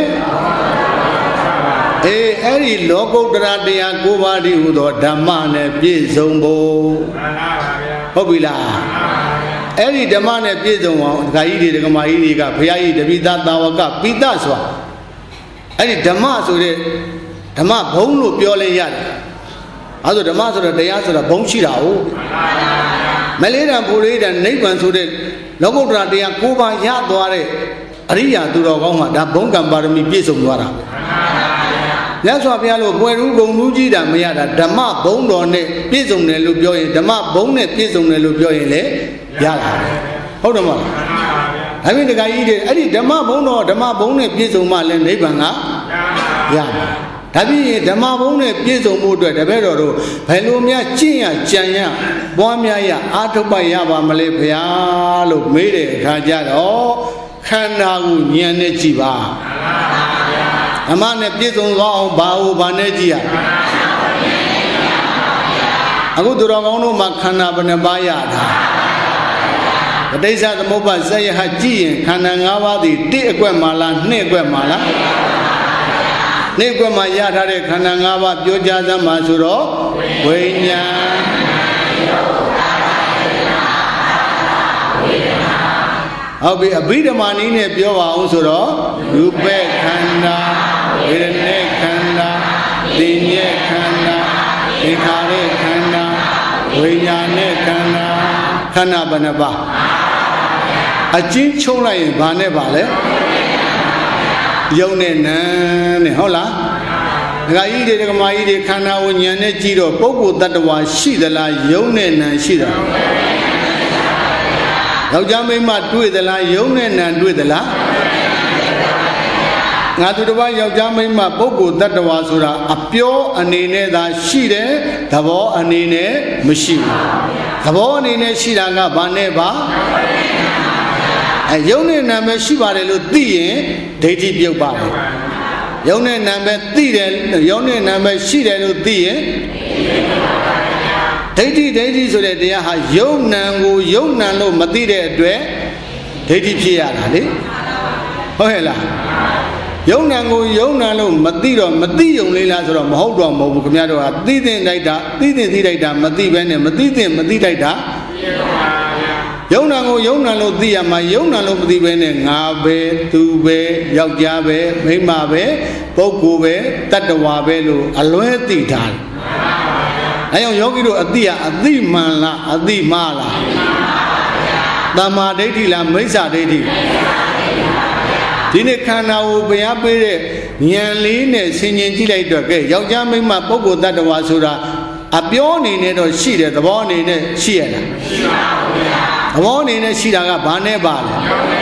အဲ့ဒီလောကုတ္တရာတရား 9 ပါးဒီဟူသောဓမ္မနဲ့ပြည့်စုံဖို့ဟုတ်ပြီလားအဲ့ဒီဓမ္မနဲ့ပြည့်စုံအောင်ဒကာကြီးတွေဒကာမကြီးတွေကဘုရားကြီးတပိသသာဝကပိသစွာအဲ့ဒီဓမ္မဆိုတဲ့ဓမ္မဘုံလို့ပြောလဲရတယ်အဲ့ဒါဓမ္မဆိုတော့တရားဆိုတာဘုံရှိတာဟုတ်မလေးတံပူလေးတံနိဗ္ဗာန်ဆိုတဲ့လောကုတ္တရာတရား 9 ပါးရသွားတဲ့အရိယာသူတော်ကောင်းမှာဒါဘုံကံပါရမီပြည့်စုံသွားတာမြတ်စွာဘုရားလို့ဘွယ်ရူးဂုံလူးကြီးတာမရတာဓမ္မဘုံတော်နဲ့ပြည့်စုံတယ်လို့ပြောရင်ဓမ္မဘုံနဲ့ပြည့်စုံတယ်လို့ပြောရင်လေရတာဟုတ်တယ်မဟုတ်လားဒါပြင်တခါကြီးတွေအဲ့ဒီဓမ္မဘုံတော်ဓမ္မဘုံနဲ့ပြည့်စုံမှလည်းနိဗ္ဗာန်ကရမှာဒါပြင်ဓမ္မဘုံနဲ့ပြည့်စုံမှုအတွက်တပည့်တော်တို့ဘယ်လိုများကျင့်ရကြံရပွားများရအာထုပ်ပရပါမလဲဘုရားလို့မေးတဲ့အခါကျတော့ခန္ဓာကိုဉာဏ်နဲ့ကြည့်ပါဓမ္မနဲ့ပြည့်စုံသွားအောင်ဘာနဲ့ကြည့်ရအခုသူတော်ကောင်းတို့မှာခန္ဓာဘယ်နှပါးရတာပဋိစ္စသမုပ္ပါဇယဟကြည့်ရင်ခန္ဓာ 5 ပါးသည်1 အကွက်မှာလား2 အကွက်မှာလား2 အကွက်မှာရထားတဲ့ခန္ဓာ 5 ပါးပြောကြစမ်းပါဆိုတော့ဝိညာဉ်ဟုတ်ပြီအဘိဓမ္မာနည်းနဲ့ပြောပါအောင်ဆိုတော့ရူပခန္ဓာဝေဒနာခန္ဓာသင်ညေခန္ဓာသင်္ခါရခန္ဓာဝိညာဉ်နဲ့ခန္ဓာခန္ဓာဘယ်နှပါအချင်းချုံးလိုက်ရင်ဘာနဲ့ပါလဲယုံနဲ့နာနဲ့ဟုတ်လားဒကာကြီးတွေဒကာမကြီးတွေခန္ဓာဝိညာဉ်နဲ့ကြည့်တော့ပုဂ္ဂိုလ်တ attva ရှိသလားယုံနဲ့နာရှိသလားယောက်ျားမိန်းမတွေ့သလားယုံနဲ့နာတွေ့သလားငါသူတစ်ပါးယောက်ျားမိန်းမပုဂ္ဂိုလ်တ attva ဆိုတာအပြောအနေနဲ့သာရှိတယ်သဘောအနေနဲ့မရှိဘူးသဘောအနေနဲ့ရှိတာကဘာနဲ့ပါယုံနဲ့နာပဲရှိပါတယ်လို့သိရင်ဒိဋ္ဌိပြုတ်ပါတယ်ယုံနဲ့နာပဲသိတယ်ယုံနဲ့နာပဲရှိတယ်လို့သိရင်ဒိဋ္ဌိဆိုတဲ့တရားဟာယုံနံကိုယုံနံလို့မသိတဲ့အတွက်ဒိဋ္ဌိဖြစ်ရတာလေဟုတ်ရဲ့လားယုံနံကိုယုံနံလို့မသိတော့မသိယုံလေးလားဆိုတော့မဟုတ်တော့မဟုတ်ဘူးခင်ဗျားတို့ကသိသိလိုက်တာသိလိုက်တာမသိဘဲနဲ့မသိလိုက်တာယုံနံကိုယုံနံလို့သိရမှာယုံနံလို့မသိဘဲနဲ့ငါပဲသူပဲယောက်ျားပဲမိန်းမပဲပုဂ္ဂိုလ်ပဲတ attva ပဲလို့အလွဲသိတာအဲကြောင့်ယောဂီတို့အသိအသိမှန်လားအသိမှားလားသမ္မာဒိဋ္ဌိလားမိစ္ဆာဒိဋ္ဌိဒီနေ့ခန္ဓာကိုဘုရားပေးတဲ့ဉာဏ်လေးနဲ့ဆင်ခြင်ကြည့်လိုက်တော့ကဲယောက်ျားမိန်းမပုဂ္ဂိုလ်တ attva ဆိုတာအပြောအနေနဲ့တော့ရှိတယ်သဘောအနေနဲ့ရှိရလားရှိပါဘူးဗျာသဘောအနေနဲ့ရှိတာကဘာနဲ့ပါလဲ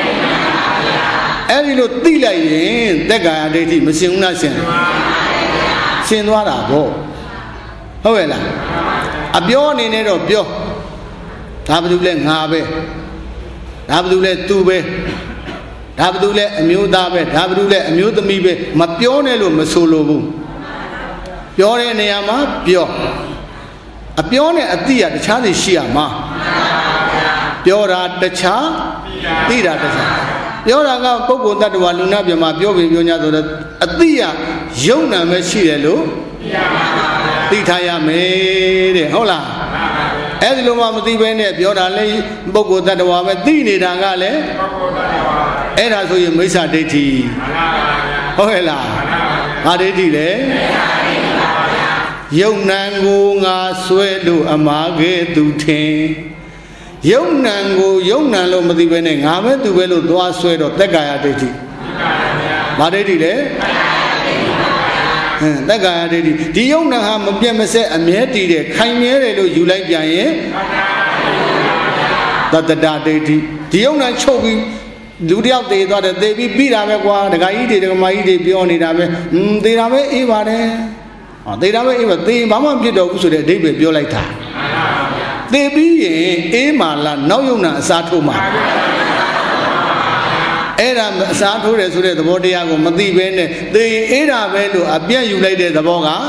အဲ့ဒီလိုသိလိုက်ရင်သက်ကာယဒိဋ္ဌိမစင်ဘူးလားရှင်စင်သွားတာပေါ့ဟုတ်ရဲ့လားအပြောအနေနဲ့တော့ပြောဒါဘာလို့လဲငါပဲဒါဘာလို့လဲသူပဲဒါဘာလို့လဲအမျိုးသားပဲဒါဘာလို့လဲအမျိုးသမီးပဲမပြောနဲ့လို့မဆိုလိုဘူးပြောတဲ့နေရာမှာပြောအပြောနဲ့အသိရတခြားစီရှိရမှာပြောတာတခြားသိတာတခြားပြောတာကပုဂ္ဂိုလ်တ attva လူနာပြမှာပြောပြီးပြော냐ဆိုတော့အသိရယုံနာပဲရှိတယ်လို့သိထားရမယ်တဲ့ဟုတ်လားအဲ့ဒီလိုမှမသိဘဲနဲ့ပြောတာလေပုဂ္ဂိုလ်တ attva ပဲသိနေတာကလည်းအဲ့ဒါဆိုရင်မိစ္ဆာဒိဋ္ဌိဟုတ်ရဲ့လားဘာဒိဋ္ဌိလဲယုံနံကိုငါဆွဲလို့အမားကဲသူထင်ယုံနံကိုယုံနံလို့မသိဘဲနဲ့ငါပဲသူပဲလို့သွားဆွဲတော့သက်ကာယဒိဋ္ဌိဘာဒိဋ္ဌိလဲသက်ကာယဒိဋ္ဌိဒီယုံနံဟာမပြတ်မစက်အမြဲတည်တယ်ခိုင်မြဲတယ်လို့ယူလိုက်ပြန်ရင်သတ္တဒိဋ္ဌိဒီယုံနာချုပ်ပြီးလူတယောက်သေးသွားတယ်သေပြီးပြီးတာပဲကွာဒကာကြီးတွေဒကာမကြီးတွေပြောနေတာပဲသေတာပဲအေးပါတယ်သေတာပဲအေးပါသေဘာမှမဖြစ်တော့ဘူးဆိုတဲ့အဓိပ္ပာယ်ပြောလိုက်တာသေပြီးရင်အေးမာလားနောက်ယုံနာအစားထိုးမှာအဲ့ဒါအစားထိုးတယ်ဆိုတဲ့သဘောတရားကိုမသိဘဲနဲ့သေရင်အေးတာပဲလို့အပြတ်ယူလိုက်တဲ့သဘောက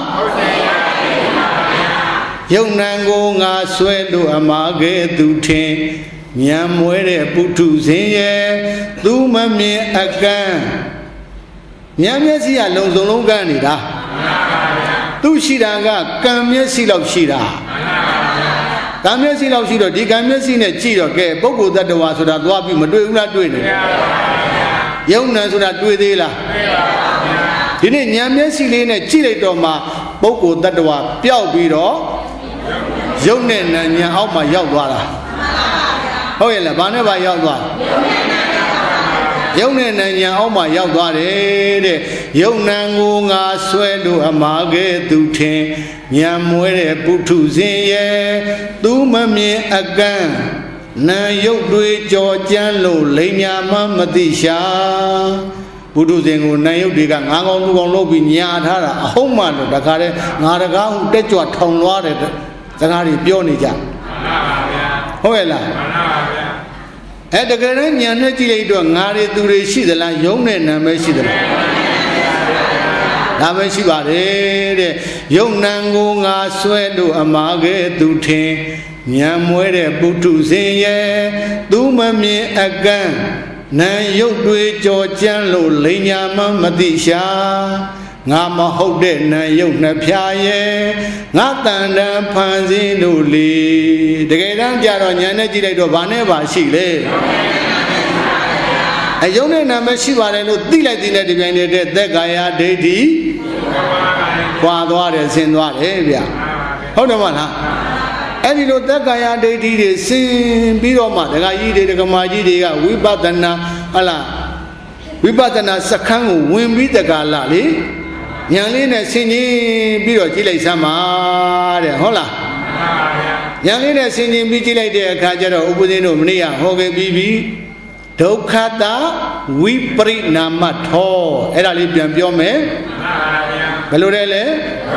ယုံနံကိုငါဆွဲလို့အမာကဲသူထင်ညံမွဲတဲ့ပုထုဇဉ်ရဲ့သူမမြင်အကန့်ညံမျက်စိကလုံစုံလုံးကန်းနေတာသူရှိတာကကံမျက်စိလောက်ရှိတာကံမျက်စိလောက်ရှိတော့ဒီကံမျက်စိနဲ့ကြည့်တော့ကဲပုဂ္ဂိုလ်တ attva ဆိုတာသွားပြီးမတွေ့ဘူးလားတွေ့နေယုံနံဆိုတာတွေ့သေးလားဒီနေ့ညံမျက်စိလေးနဲ့ကြည့်လိုက်တော့မှပုဂ္ဂိုလ်တ attva ပျောက်ပြီးတော့ယုံနဲ့နံညံအောက်မှာရောက်သွားတာဟုတ်ရဲ့လားဘာနဲ့ဘာရောက်သွားယုံနဲ့နံညံအောက်မှာရောက်သွားတယ်တဲ့ယုံနံကိုငါဆွဲလို့အမာကဲသူထင်ညံမွဲတဲ့ပုထုဇဉ်ရဲ့သူမမြင်အကန့်နံရုပ်တွေကြော်ကြမ်းလို့လိမ်ညာမှမသိရှာပုထုဇဉ်ကိုနံရုပ်တွေကငါးကောင်လူကောင်လုပ်ပြီးညာထားတာအဟုတ်မှလို့တခါတည်းငါတကားဟုတက်ကြွထောင်လွှားတဲ့စကားတွေပြောနေကြဟုတ်ရဲ့လားတကယ်တော့ညာနဲ့ကြည့်လိုက်တော့ငါတွေသူတွေရှိသလားယုံနဲ့နာမဲရှိသလားဒါပဲရှိပါတယ်တဲ့ယုံနံကိုငါဆွဲလို့အမာကဲသူထင်ညံမွဲတဲ့ပုထုဇဉ်ရဲ့သူမမြင်အကန့်နံရုပ်တွေကြော်ကြမ်းလို့လိမ်ညာမှမသိရှာငါမဟုတ်တဲ့နံရုပ်နှစ်ဖြာရဲ့ငါတန်တန်ဖန်ဆင်းလို့လေတကယ်တမ်းကြတော့ညာနဲ့ကြည့်လိုက်တော့ဘာနဲ့ပါရှိလေယုံနဲ့နာမရှိပါတယ်လို့သိလိုက်တဲ့ဒီပိုင်းနေတဲ့သက်ကာယဒိဋ္ဌိကွာသွားတယ်ဆင်းသွားတယ်ဗျဟုတ်တယ်မလားအဲ့ဒီလိုသက်ကာယဒိဋ္ဌိတွေဆင်းပြီးတော့မှဒကာကြီးတွေဒကာမကြီးတွေကဝိပဿနာဟလားဝိပဿနာစခန်းကိုဝင်ပြီးတကာလလေညာလေးနဲ့ဆင်ခြင်ပြီးတော့ကြည့်လိုက်စမ်းပါတဲ့ဟုတ်လားညာလေးနဲ့ဆင်ခြင်ပြီးကြည့်လိုက်တဲ့အခါကျတော့ဥပဇင်းတို့မနေ့ကဟောခဲ့ပြီးပြီဒုက္ခတာဝိပရိနာမထောအဲ့ဒါလေးပြန်ပြောမယ်ဘယ်လိုလဲလဲ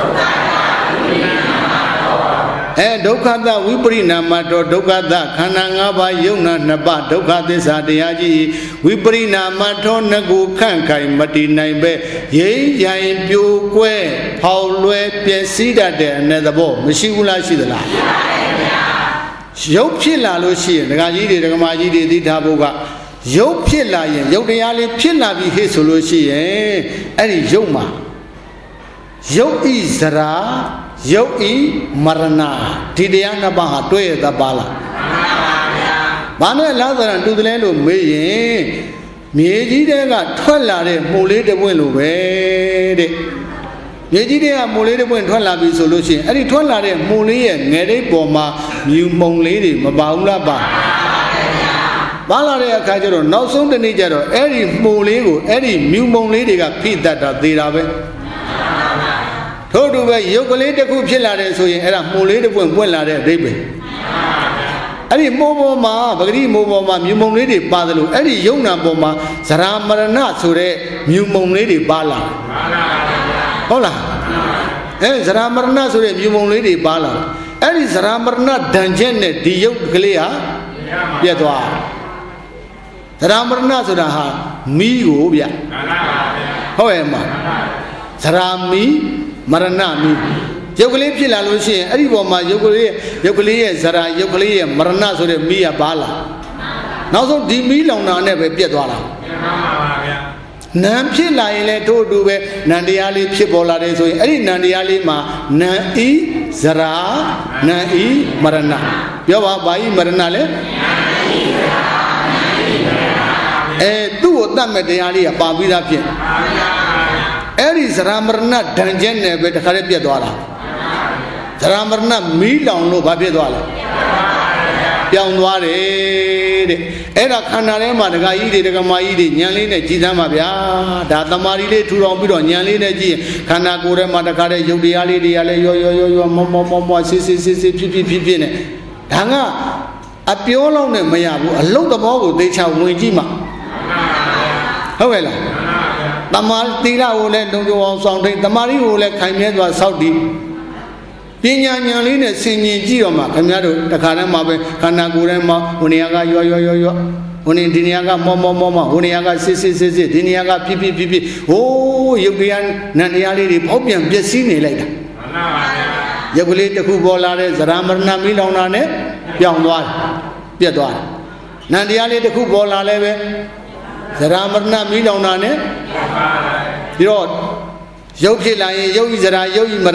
ဒုက္ခတဝိပရိနာမတောဒုက္ခတခန္ဓာ၅ပါးယုံနာနှစ်ပါးဒုက္ခသစ္စာတရားကြီးဝိပရိနာမထောငကိုခန့်ခိုင်မတည်နိုင်ပဲရိမ့်ရိုင်ပြိုကွဲဖောက်လွဲပျက်စီးတတ်တဲ့အ내သဘောမရှိဘူးလားရှိသလားရှိပါတယ်ဗျာရုပ်ဖြစ်လာလို့ရှိရင်ဒကာကြီးတွေဒကာမကြီးတွေသိထားဖို့ကရုပ်ဖြစ်လာရင်ရုပ်တရားလေးဖြစ်လာပြီဟဲ့ဆိုလို့ရှိရင်အဲ့ဒီရုပ်မှာရုပ်ဤဇရာရုပ်ဤမရဏဒီတရားနှစ်ပါးဟာတွဲရသပါလားမှန်ပါဗျာဘာနဲ့လားဆိုတော့တူတလဲလို့မေးရင်မြေကြီးတဲကထွက်လာတဲ့မှုလေးတစ်ပွင့်လိုပဲတဲ့မြေကြီးတဲကမှုလေးတစ်ပွင့်ထွက်လာပြီဆိုလို့ရှိရင်အဲ့ဒီထွက်လာတဲ့မှုလေးရဲ့ငယ်တိတ်ပေါ်မှာမြူမုံလေးတွေမပါဘူးလားပါလာတဲ့အခါကျတော့နောက်ဆုံးတနေ့ကျတော့အဲ့ဒီမှုလေးကိုအဲ့ဒီမြူမုံလေးတွေကဖိတတ်တာသေးတာပဲထို့တူပဲရုပ်ကလေးတစ်ခုဖြစ်လာတယ်ဆိုရင်အဲ့ဒါမှုလေးတစ်ပွင့်ပွင့်လာတဲ့အဓိပ္ပာယ်အဲ့ဒီမိုးပေါ်မှာပဂရိမိုးပေါ်မှာမြူမုံလေးတွေပါသလိုအဲ့ဒီယုံနာပေါ်မှာဇရာမရဏဆိုတဲ့မြူမုံလေးတွေပါလာဟုတ်လားဇရာမရဏဆိုတဲ့မြူမုံလေးတွေပါလာအဲ့ဒီဇရာမရဏဒဏ်ချက်နဲ့ဒီယုတ်ကလေးဟာပြတ်သွားဇရာမရဏဆိုတာဟာမီးကိုဗျဟုတ်ရဲ့မှာဇရာမီးမရဏမီးရုပ်ကလေးဖြစ်လာလို့ရှိရင်အဲ့ဒီပေါ်မှာရုပ်ကလေးရဲ့ဇရာရုပ်ကလေးရဲ့မရဏဆိုတဲ့မီးကပါလာနောက်ဆုံးဒီမီးလောင်တာနဲ့ပဲပြတ်သွားတာနံဖြစ်လာရင်လည်းထို့အတူပဲနံတရားလေးဖြစ်ပေါ်လာတယ်ဆိုရင်အဲ့ဒီနံတရားလေးမှာနံဤဇရာနံဤမရဏပြောပါဘာဤမရဏလဲသူ့ကိုတတ်မဲ့တရားလေးကပါပြီးသားဖြစ်အဲ့ဒီဇရာမရဏဒဏ်ချက်နဲ့ပဲတခါတည်းပြတ်သွားတာဇရာမရဏမီးလောင်လို့ဘာဖြစ်သွားလဲပြောင်းသွားတယ်တဲ့အဲ့ဒါခန္ဓာထဲမှာဒကာကြီးတွေဒကာမကြီးတွေညံလေးနဲ့ကြည်သမ်းပါဗျာဒါတမာရီလေးထူထောင်ပြီးတော့ညံလေးနဲ့ကြည့်ရင်ခန္ဓာကိုယ်ထဲမှာတခါတည်းရုပ်တရားလေးတွေကလည်းရောမောစစ်ဖြစ်နဲ့ဒါကအပြောလုံးနဲ့မရဘူးအလုံးသဘောကိုသေချာဝင်ကြည့်မှဟုတ်ကဲ့လားတမာသီလကိုလည်းလုံခြုံအောင်ဆောင်ထိန်တမာရီကိုလည်းခိုင်မြဲစွာစောင့်တည်ပညာဉာဏ်လေးနဲ့ဆင်ញင်ကြည့်တော့မှခင်ဗျားတို့တခါတည်းမှာပဲခန္ဓာကိုယ်ထဲမှာဟိုနေရာကရွဟိုဒီနေရာကမောဟိုနေရာကစစ်ဒီနေရာကဖြစ်ဟိုးရုပ်တရားနံတရားလေးတွေပေါက်ပြန်ပျက်စီးနေလိုက်တာမှန်ပါဗျာရုပ်ကလေးတစ်ခုပေါ်လာတဲ့ဇရာမရဏမီးလောင်တာနဲ့ပြောင်းသွားတယ်ပြတ်သွားတယ်နံတရားလေးတစ်ခုပေါ်လာလဲပဲဇရာမရဏမီးလောင်တာနဲ့ပြီးတော့ရုပ်ဖြစ်လာရင်ရုပ်ဤဇရာရုပ်ဤမရဏ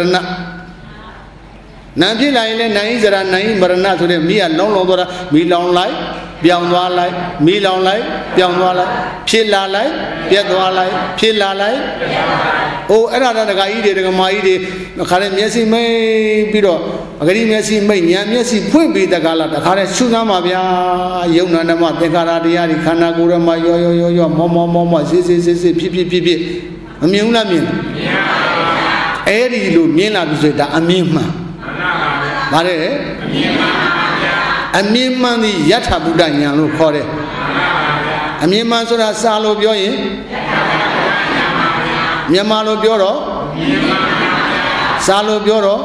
နာဖြစ်လာရင်လည်းနာယိဇရာနာယိမရဏဆိုတဲ့မိကလောင်းသွားတာမိလောင်လိုက်ပြောင်းသွားလိုက်မိလောင်လိုက်ပြောင်းသွားလိုက်ဖြစ်လာလိုက်ပြတ်သွားလိုက်ဖြစ်လာလိုက်အိုးအဲ့ဒါတခါကြီးတွေတခါမကြီးတွေခါနဲ့မျက်စိမိတ်ပြီးတော့အဂရိမျက်စိမိတ်ညာမျက်စိဖွင့်ပြီးတခါလားတခါနဲ့ရှုသမ်းပါဗျာယုံနာဓမ္မသင်္ခါရတရားတွေခန္ဓာကိုယ်ထဲမှာရောမောစစ်ဖြစ်မမြင်ဘူးလားမြင်အဲ့ဒီလိုမြင်လာပြီဆိုဒါအမြင်မှန်ဗါတယ်အမြင်မှန်သည်ယထာဘုဒ္ဓဉာဏ်လို့ခေါ်တယ်အမြင်မှန်ဆိုတာစာလို့ပြောရင်မြန်မာလို့ပြောတော့စာလို့ပြောတော့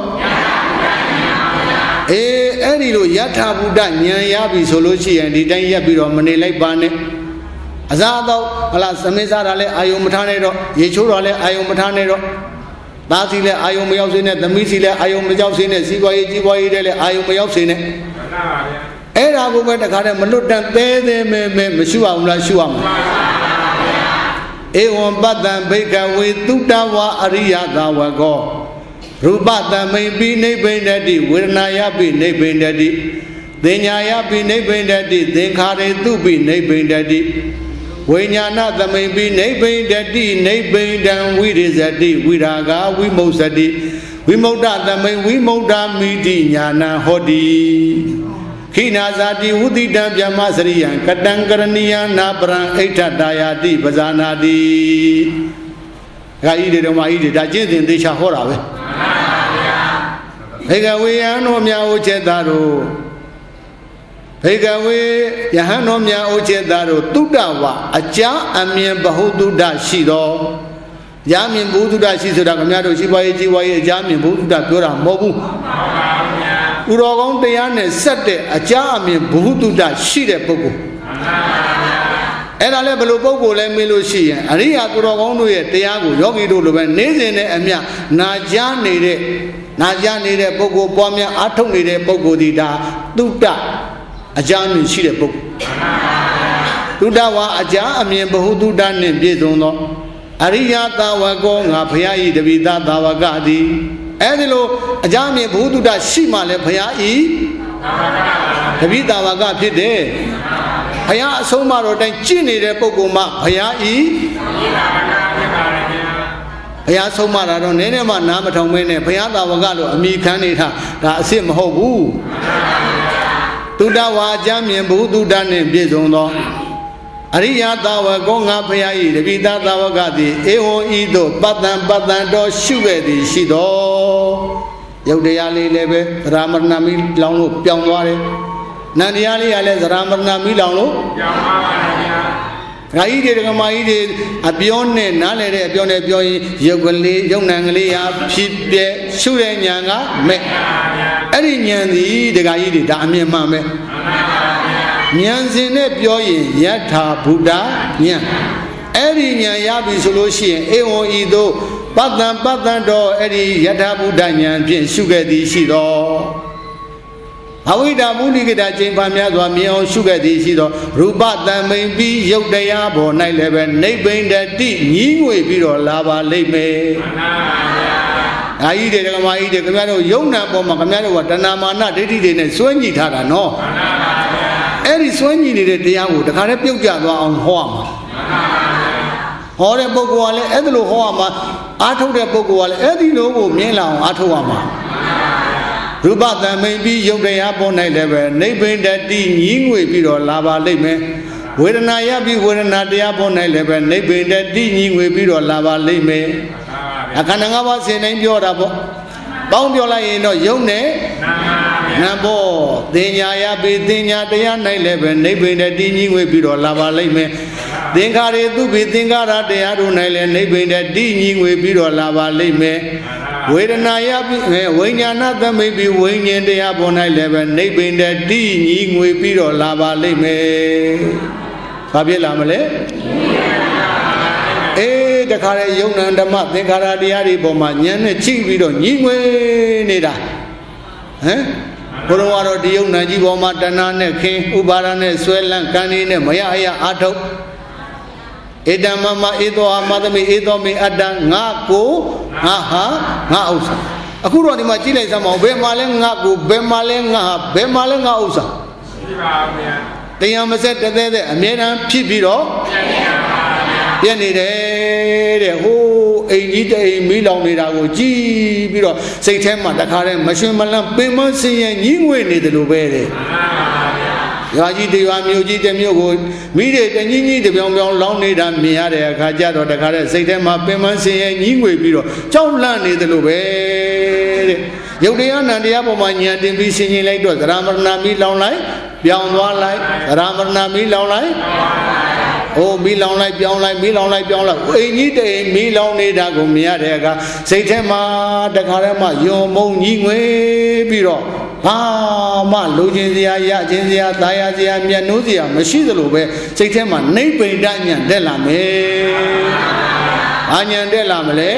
အဲ့ဒီလိုယထာဘုဒ္ဓဉာဏ်ရပြီဆိုလို့ရှိရင်ဒီတိုင်းရက်ပြီးတော့မနေလိုက်ပါနဲ့အစားအသောက်ဟလားသမင်းစားတာလဲအာယုံမထားနဲ့တော့ရေချိုးတာလဲအာယုံမထားနဲ့တော့သားစီလဲအာယုံမရောက်စေနဲ့သမီးစီလဲအာယုံမရောက်စေနဲ့စီးပွားရေးကြီးပွားရေးတဲ့လဲအာယုံမရောက်စေနဲ့မှန်ပါဗျာအဲ့ဒါကိုပဲတခါတည်းမလွတ်တန်သေးမဲမရှိအောင်လားရှုအောင်ဧဝံပတ္တံဘိကဝေသုတဝါအရိယသာဝကောရူပတမိန်ပိနိဗ္ဗိန္ဒတိဝေဒနာယပိနိဗ္ဗိန္ဒတိသင်ညာယပိနိဗ္ဗိန္ဒတိသင်္ခါရေတုပိနိဗ္ဗိန္ဒတိဝိညာဏသမိန်ပိနိဗ္ဗိန္ဒတိနိဗ္ဗိန္ဒံဝိရိဇတိဝိရာဂဝိမုစ္စတိဝိမုဒ္ဒသမိန်ဝိမုဒ္ဒမိတိညာဏဟောတိခိနာဇာတိဝုတိတံဗျမစရိယံကတံကရဏီယနာပရံအိဋ္ဌတာယာတိပဇာနာတိခါဤတွေတော်မဤတွေဒါကျင့်စဉ်သေချာဟောတာပဲမှန်ပါဗျာဘေကဝေယံတော်မြတ်ဥចេတတို့ဘေကဝေယဟန်တော်မြတ်ဥចេတတို့တုဒ္ဒဝအကြာအမြင်ဘဟုတုဒ္ဒရှိတော်ကြာမြင်ဘဟုတုဒ္ဒရှိဆိုတာခင်ဗျားတို့ရှိပွားရေးကြီးပွားရေးအကြာမြင်ဘဟုတုဒ္ဒပြောတာမဟုတ်ဘူးမှန်ပါဗျာဥတော်ကောင်းတရားနဲ့ဆက်တဲ့အကြာအမြင်ဘဟုတုဒ္ဒရှိတဲ့ပုဂ္ဂိုလ်အဲ့ဒါလည်းဘယ်လိုပုဂ္ဂိုလ်လဲမေးလို့ရှိရင်အရိယာသူတော်ကောင်းတို့ရဲ့တရားကိုယောဂီတို့လိုပဲနေစဉ်နဲ့အမျှနာကြားနေတဲ့ပုဂ္ဂိုလ်ပွားများအားထုတ်နေတဲ့ပုဂ္ဂိုလ်ဒီဒါတုဒ္ဒအကြာမြင်ရှိတဲ့ပုဂ္ဂိုလ်တုဒ္ဒဝါအကြာအမြင်ဘဟုတုဒ္ဒနဲ့ပြည့်စုံသောအရိယသာဝကောငါဘုရားဤတပိသသာဝကသည်အဲ့ဒီလိုအကြာမြင်ဘုဒ္ဓရှိမှလည်းဘုရားဤတပိသာဝကဖြစ်တယ်ဘုရားအဆုံးအမတော်တိုင်းကျင့်နေတဲ့ပုဂ္ဂိုလ်မှဘုရားဤဘုရားဆုံးမတာတော့နည်းနည်းမှနားမထောင်မဲနဲ့ဘုရားသာဝကလို့အမိခံနေတာဒါအစ်စ်မဟုတ်ဘူးတုဒ္ဒဝါအကြာမြင်ဘုဒ္ဓနဲ့ပြည့်စုံသောအရိယသာဝကောငါဘုရားဤတပိသသာဝကသည်ဧဝံဤသို့ပတ္တံတော်ရှုခဲ့သည်ရှိတော်ရုပ်တရားလေးလည်းပဲသရမရဏမီလောင်လို့ပြောင်းသွားတယ်နန္တရားလေးကလည်းသရမရဏမီလောင်လို့ပြောင်းသွားပါဗျာဂါဤတွေဒကမာဤတွေအပြောနဲ့နားလည်တဲ့အပြောနဲ့ပြောရင်ရုပ်ကလေးရုပ်နံကလေးဟာဖြစ်ပြရှုတဲ့ဉာဏ်ကမဲ့အဲ့ဒီဉာဏ်သည်ဒကာကြီးတွေဒါအမြင်မှန်ပဲဉာဏ်စဉ်နဲ့ပြောရင်ယထာဘုဒ္ဓဉာဏ်အဲ့ဒီဉာဏ်ရပြီဆိုလို့ရှိရင်ဧဝံဤသို့ပတ္တံတော်အဲ့ဒီယထာဘုဒ္ဓဉာဏ်ဖြင့်ရှုခဲ့သည်ရှိတော်အဝိဒါမုနိကတာကျင့်ပါများစွာမြင်အောင်ရှုခဲ့သည်ရှိတော်ရူပတံမိန်ပြီးရုပ်တရားပေါ်၌လည်းပဲနိဗ္ဗိန္ဒတိညီးငွေပြီးတော့လာပါလိမ့်မယ်မှန်ပါဗျာအာဤတွေဒကမာဤတွေခင်ဗျားတို့ယုံနာပေါ်မှာခင်ဗျားတို့ကတဏမာနဒိဋ္ဌိတွေနဲ့စွဲညှိထားတာနော်မှန်ပါဗျာအဲ့ဒီစွဲညှိနေတဲ့တရားကိုတခါတည်းပြုတ်ကျသွားအောင်ဟောရမှာဟောတဲ့ပုဂ္ဂိုလ်ကလည်းအဲ့ဒီလိုဟောရမှာအားထုတ်တဲ့ပုဂ္ဂိုလ်ကလည်းအဲ့ဒီလိုကိုမြင်လာအောင်အားထုတ်ရမှာရူပတံမိန်ပြီးရုပ်တရားပေါ်၌လည်းပဲနိဗ္ဗိန္ဒတိညီးငွေပြီးတော့လာပါလိမ့်မယ်ဝေဒနာရပြီးဝေဒနာတရားပေါ်၌လည်းပဲနိဗ္ဗိန္ဒတိညီးငွေပြီးတော့လာပါလိမ့်မယ်အခန္ဓာ၅ပါးစဉ်တိုင်းပြောတာပေါ့ပေါင်းပြောလိုက်ရင်တော့ယုံနဲ့နဘောတင်ညာရပြီတင်ညာတရားနိုင်လည်းပဲနိဗ္ဗာန်တည်ငြိမ်ဝေပြီးတော့လာပါလိမ့်မယ်သင်္ခါရေသူပိသင်္ခါရတရားတို့နိုင်လည်းနိဗ္ဗာန်တည်ငြိမ်ဝေပြီးတော့လာပါလိမ့်မယ်ဝေဒနာယပိဝိညာဏသမိပိဝိညာဉ်တရားပေါ်၌လည်းပဲနိဗ္ဗာန်တည်ငြိမ်ဝေပြီးတော့လာပါလိမ့်မယ်ဘာဖြစ်လာမလဲတခါလေယုံနာဓမ္မသင်္ခါရတရားတွေပေါ်မှာဉာဏ်နဲ့ချိပြီးတော့ညီငွေနေတာဟမ်ဘုရားကတော့ဒီယုံနာကြီးပေါ်မှာတဏှာနဲ့ခင်းဥပါဒနဲ့ဆွဲလန့်ကံနေနဲ့မရအယအာထုတ်ဧတမမဧသောအမသမိဧသောမိအတ္တငါကိုငါဟာငါဥစ္စာအခုတော့ဒီမှာကြည့်လိုက်စမ်းမအောင်ဘယ်မှာလဲငါကိုဘယ်မှာလဲငါဟာဘယ်မှာလဲငါဥစ္စာရှိပါဗျာတရားမဆက်တဲ့တဲ့အမြဲတမ်းဖြစ်ပြီးတော့ပြည့်နေတယ်တဲ့ဟိုးအိမ်ကြီးတိမ်မီးလောင်နေတာကိုကြည်ပြီးတော့စိတ်ထဲမှာတခါတည်းမရွှင်မလန်းပင်မဆင်းရဲညှိငွေနေတယ်လို့ပဲတဲ့ရွာကြီးတရွာမြို့ကြီးတစ်မြို့ကိုမိတွေတညင်းကြီးတပြောင်ပြောင်လောင်းနေတာမြင်ရတဲ့အခါကျတော့တခါတည်းစိတ်ထဲမှာပင်မဆင်းရဲညှိငွေပြီးတော့ကြောက်လန့်နေတယ်လို့ပဲတဲ့ယုတ်တရားနံတရားပေါ်မှာညံတင်ပြီးဆင်ခြင်လိုက်တော့သရမရဏမီးလောင်လိုက်ပြောင်းသွားလိုက်သရမရဏမီးလောင်လိုက်ဟိုမီးလောင်လိုက်ပြောင်းလိုက်မီးလောင်လိုက်ပြောင်းလိုက်အိမ်ကြီးတိမ်မီးလောင်နေတာကိုမြင်ရတဲ့အခါစိတ်ထဲမှာတခါတည်းမှယုံမုံကြီးငွေပြီးတော့ဟာမလူချင်းစရာရချင်းစရာသာယာစရာမျက်နှိုးစရာမရှိသလိုပဲစိတ်ထဲမှာနိဗ္ဗာန်ဉာဏ်တက်လာမယ်။ဘာဉာဏ်တက်လာမလဲ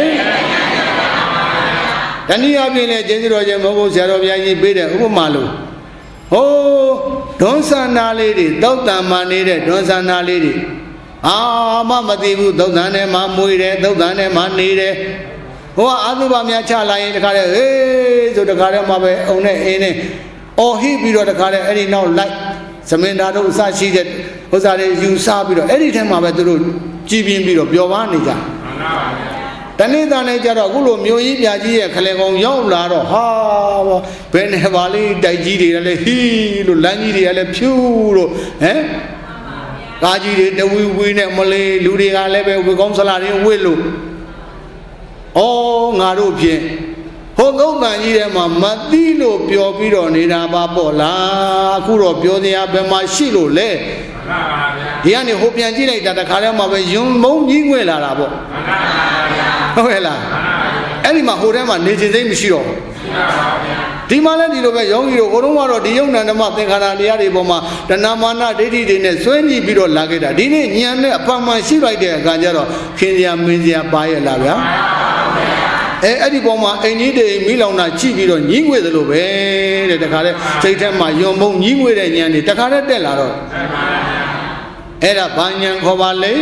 ။တနည်းအားဖြင့်လည်းကျေးဇူးတော်ရှင်ဘုန်းဘုဆရာတော်ဘုရားကြီးပေးတဲ့ဥပမာလို့ဟိုးဒွန်းဆန္ဒလေးတွေတောက်တံမှနေတဲ့ဒွန်းဆန္ဒလေးတွေအာမသိဘူးသုတ်တန်ထဲမှာမွေတယ်သုတ်တန်ထဲမှာနေတယ်ဟိုကအာသုဘများချလာရင်တခါတည်းဟေးဆိုတခါတည်းမှာပဲအုံနဲ့အင်းနဲ့အော်ဟိပြီးတော့တခါတည်းအဲ့ဒီနောက်လိုက်သမင်္ဒါတို့အစရှိတဲ့ဥစ္စာတွေယူဆပြီးတော့အဲ့ဒီထဲမှာပဲသူတို့ကြည်ပြင်းပြီးတော့ပျော်ပါနေကြတနေ့သားနဲ့ကြတော့အခုလိုမျိုးကြီးပြကြီးရဲ့ခလဲကောင်ရောက်လာတော့ဟာဘယ်နဲ့ပါလိတိုက်ကြီးတွေလည်းဟီးလို့လမ်းကြီးတွေကလည်းဖြူလို့ဟမ်ကားကြီးတွေတဝီဝီနဲ့မလေးလူတွေကလည်းပဲဝေကောင်းဆလာတွေဝစ်လို့ဩငါတို့ဖြင့်ဟိုကုန်းတန်ကြီးထဲမှာမသိလို့ပျော်ပြီးတော့နေတာပါပေါ့လားအခုတော့ပြောတရားဘယ်မှာရှိလို့လဲဒီကနေဟိုပြန်ကြည့်လိုက်တာတခါတည်းမှပဲယွန်းမုံကြီးငွေလာတာပေါ့ဟုတ်ရဲ့လားအဲ့ဒီမှာဟိုထဲမှာနေခြင်းစိတ်မရှိတော့ဒီမှာလည်းဒီလိုပဲယောဂီတို့ဟိုတုန်းကတော့ဒီယုံနာဓမ္မသင်္ခါရတရားတွေပေါ်မှာတဏမာနဒိဋ္ဌိတွေနဲ့ဆွဲညှိပြီးတော့လာခဲ့တာဒီနေ့ဉာဏ်နဲ့အပမှန်ရှိလိုက်တဲ့အခါကျတော့ခင်စရာမင်းစရာပါရဲ့လားဗျာအဲ့ဒီပေါ်မှာအိမ်ကြီးတွေမိလောင်တာကြည့်ပြီးတော့ညှိငွေသလိုပဲတဲ့တခါတည်းစိတ်ထဲမှာယုံမုံညှိငွေတဲ့ဉာဏ်တွေတခါတည်းတက်လာတော့အဲ့ဒါဘာဉာဏ်ခေါ်ပါလဲ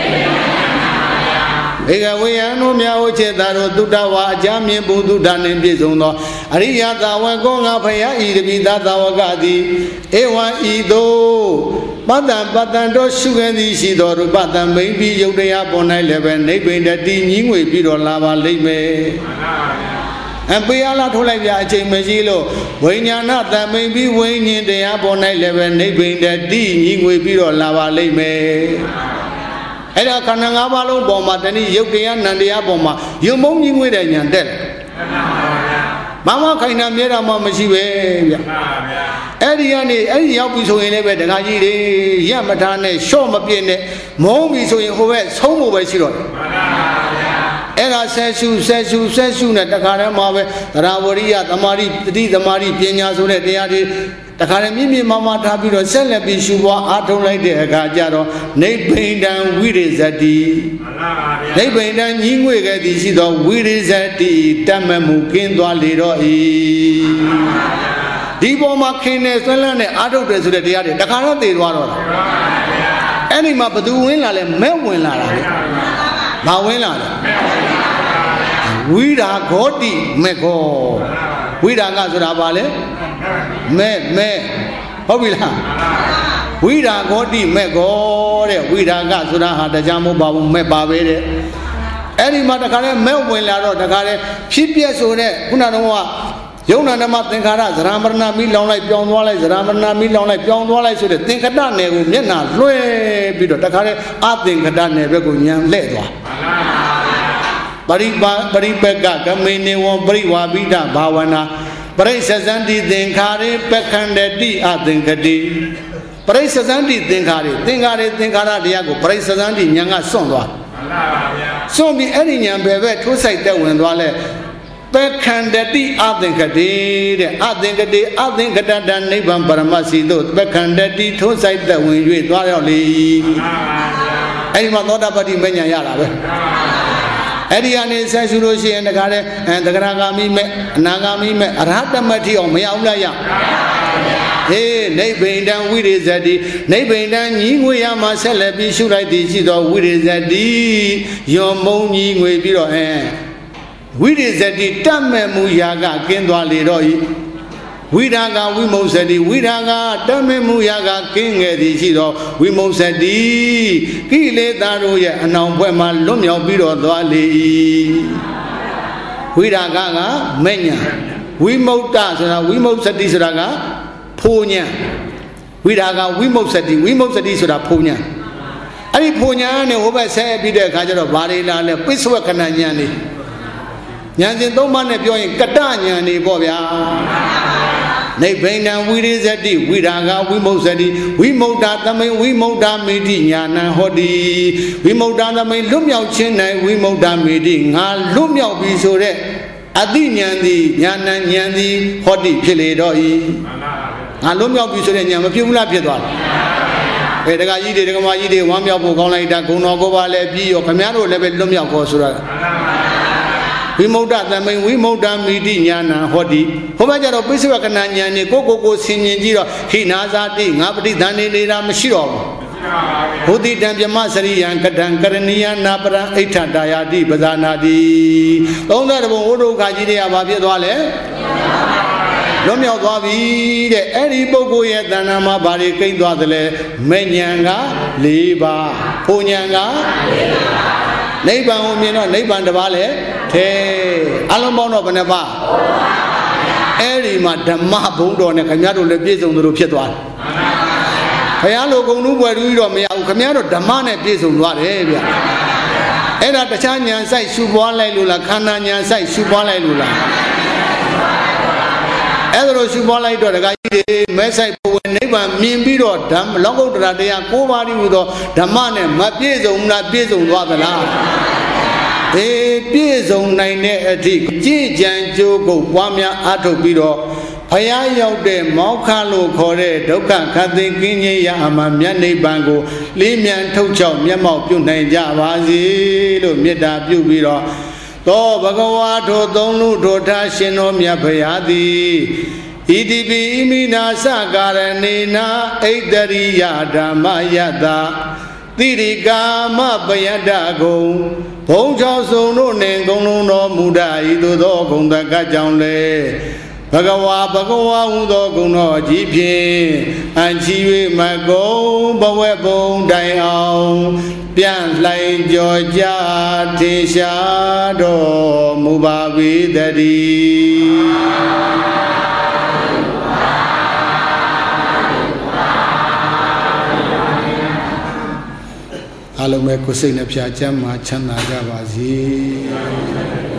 ဧကဝေယံတို့မြတ်ဝချေတာတို့သုတ္တဝါအကြမြင်ဘုသုဒ္ဓနှင့်ပြည့်စုံသောအရိယသာဝကောငါဖယားဤတပိသသာဝကသည်ဧဝံဤသို့ပတ္တံပတ္တံတို့ရှုခဲ့သည်ရှိသောရူပတံမိန်ပြီးယုတ်တရားပေါ်၌လည်းပဲနိဗ္ဗာန်တည်ငြိမ်ငွေပြီးတော့လာပါလိမ့်မယ်ပေးရလားထုတ်လိုက်ပြအချိန်မရှိလို့ဝိညာဏတံမိန်ပြီးဝိညာဉ်တရားပေါ်၌လည်းပဲနိဗ္ဗာန်တည်ငြိမ်ငွေပြီးတော့လာပါလိမ့်မယ်အဲ့ဒါခန္ဓာ၅ပါးလုံးပေါ်မှာတနည်းယုတ်တရားနံတရားပေါ်မှာယုံမုံကြီးငွေတဲ့ညာတက်တယ်ဘာမှခိုင်တာမြဲတာမှမရှိပဲဗျအဲ့ဒီကနေအဲ့ဒီရောက်ပြီဆိုရင်လည်းပဲဒကာကြီးတွေရက်မထားနဲ့ရှော့မပြည့်နဲ့မုံပြီဆိုရင်ဟိုဘက်ဆုံးဖို့ပဲရှိတော့တယ်အဲ့ဒါဆက်ရှုနဲ့တခါတည်းမှာပဲသရဝရိယသမာဓိတတိသမာဓိပညာဆိုတဲ့တရားတွေတခါတည်းမြင့်မြင့်မာမာထားပြီးတော့ဆက်လက်ပြီးရှုပွားအားထုတ်လိုက်တဲ့အခါကျတော့နိဗ္ဗိဒံဝိရိဇတိနိဗ္ဗိဒံညီငွေခဲ့သည်ရှိသောဝိရိဇတိတတ်မမှုကင်းသွားလေတော့၏ဒီပေါ်မှာခင်းနေဆွဲလန်းနဲ့အားထုတ်တယ်ဆိုတဲ့တရားတွေတခါတော့သိသွားတော့တာအဲ့ဒီမှာဘသူဝင်လာလဲမဲ့ဝင်လာတာလေဘာဝင်လာလဲဝိရာဂောတိမေခောဝိရာကဆိုတာဘာလဲမဲ့ဟုတ်ပြီလားဝိရာဂောတိမေခောတဲ့ဝိရာကဆိုတာဟာတရားမဟုတ်ပါဘူးမဲ့ပါပဲတဲ့အဲ့ဒီမှာတခါလဲမဲ့ဝင်လာတော့တခါလဲဖြစ်ပြက်ဆိုတဲ့ခုနကတော့ယုံနာဓမ္မသင်္ခါရဇရာမရဏမီလောင်လိုက်ပြောင်းသွားလိုက်ဇရာမရဏမီလောင်လိုက်ပြောင်းသွားလိုက်ဆိုတဲ့သင်္ခတနယ်ကိုမျက်နှာလွှဲပြီးတော့တခါလဲအသင်္ခတနယ်ဘက်ကိုညံလှဲ့သွားပရိပက္ခကမေနေဝံပရိဝါပိဒဘာဝနာပ Paraisasanti Thinkari Pekandati Athinkati Paraisasanti Thinkari Thinkara Diago Paraisasanti Nyanga Sondwa Sombi Erinyam Bebe to say that when Wale Pekandati Athinkati Athinkata Niban Paramasi Pekandati to say that when you Dwali Anyone not about the Menya Yala Ariane Sasuroshi and the Gare and the Nagami Ratamati or Mayalaya. Hey, Neighbor, we is at the Neighbor, Yingwayama Celebi Shurati Shido, we is at the your Moni way below. We is at the Tamme Muyaga, Kendwa Liroi. Widaga, we mosadi, Widaga, Tamme Muyaga, King Edido, we mosadi, Kile Daruya, and now Wema Lumio Biro Dwali. Widaga, Menya, we mota, we mosadi Suraga, Punya. Widaga, we mosadi Sura Punya. I Punya, and over say, be the Kaja of Varila, Piswakananyani. Yansin don't man if you're in Catania, Nebovia. Nebena, we is at the Widaga, we mosadi, we moda, we moda meeting, Yana Hodi, we moda, Lumia Chennai, we moda meeting, Lumia Bisore, Adiniandi, Yana Yandi, Hodi, Piledoi, Lumia Bisore, Yama Pula Piedal. Edaga, the Gamai, one Yapo, like that, Gono Govale, P or Camaro level Lumia Cosura. We moda them, we moda meeting Yana Hodi. Homajaro Piswakananyani, Coco Sinjiro, Hinazati, Nabdi Danila Mashiro. Hodi Damjamasari and Katankarania Nabra, Eta Dayadi, Bazanadi. Only Odo Kajiria Babiadwale Lomio Babi, the Eri Bogoya Danama Bari Kindwadale, Menyanga, Liba, Punyanga. Neighbor, neighbor, the valley, Te Alamono Banaba Eri Madama Bundo and Camaro Lebis on the Rupietwa. Hayalo Gonu, where we don't me, Camaro Damane Piz on what area. And at the Chanyan side, Subwala Lula, Cananya side, Subwala Lula. Edro Subwala, the guy, Messai, neighbor, Mimbido, Dam, Longo Radea, Kovari Udo, Damane, Mapizo, Napizo, Wadala. A Pizo 9 Atik, Jijan Jogo, Wamia Atobido, Payao de Maukalo Kore, Doka, Kati Kinya, Amamiane Bango, Limian Tocho, Yamo, Pune, Javazi, Lumida, Bubiro, To Bagawato, Donu, Dota, Shino, Miapayadi. Idibi Mina Sagaranina, Edaria, Damayada, Tirigama Bayadago, Ponja Sono, Nengono, no Muda, Ido, Gonda Gajanle, Bagawa, Udo, Gono, Jipi, and Chiwi Mago, Bawebo, Diao, Pian Lai Georgia, Tishado, Mubavi, Daddy. Alome Kusina Piacham, Chana Gavazi.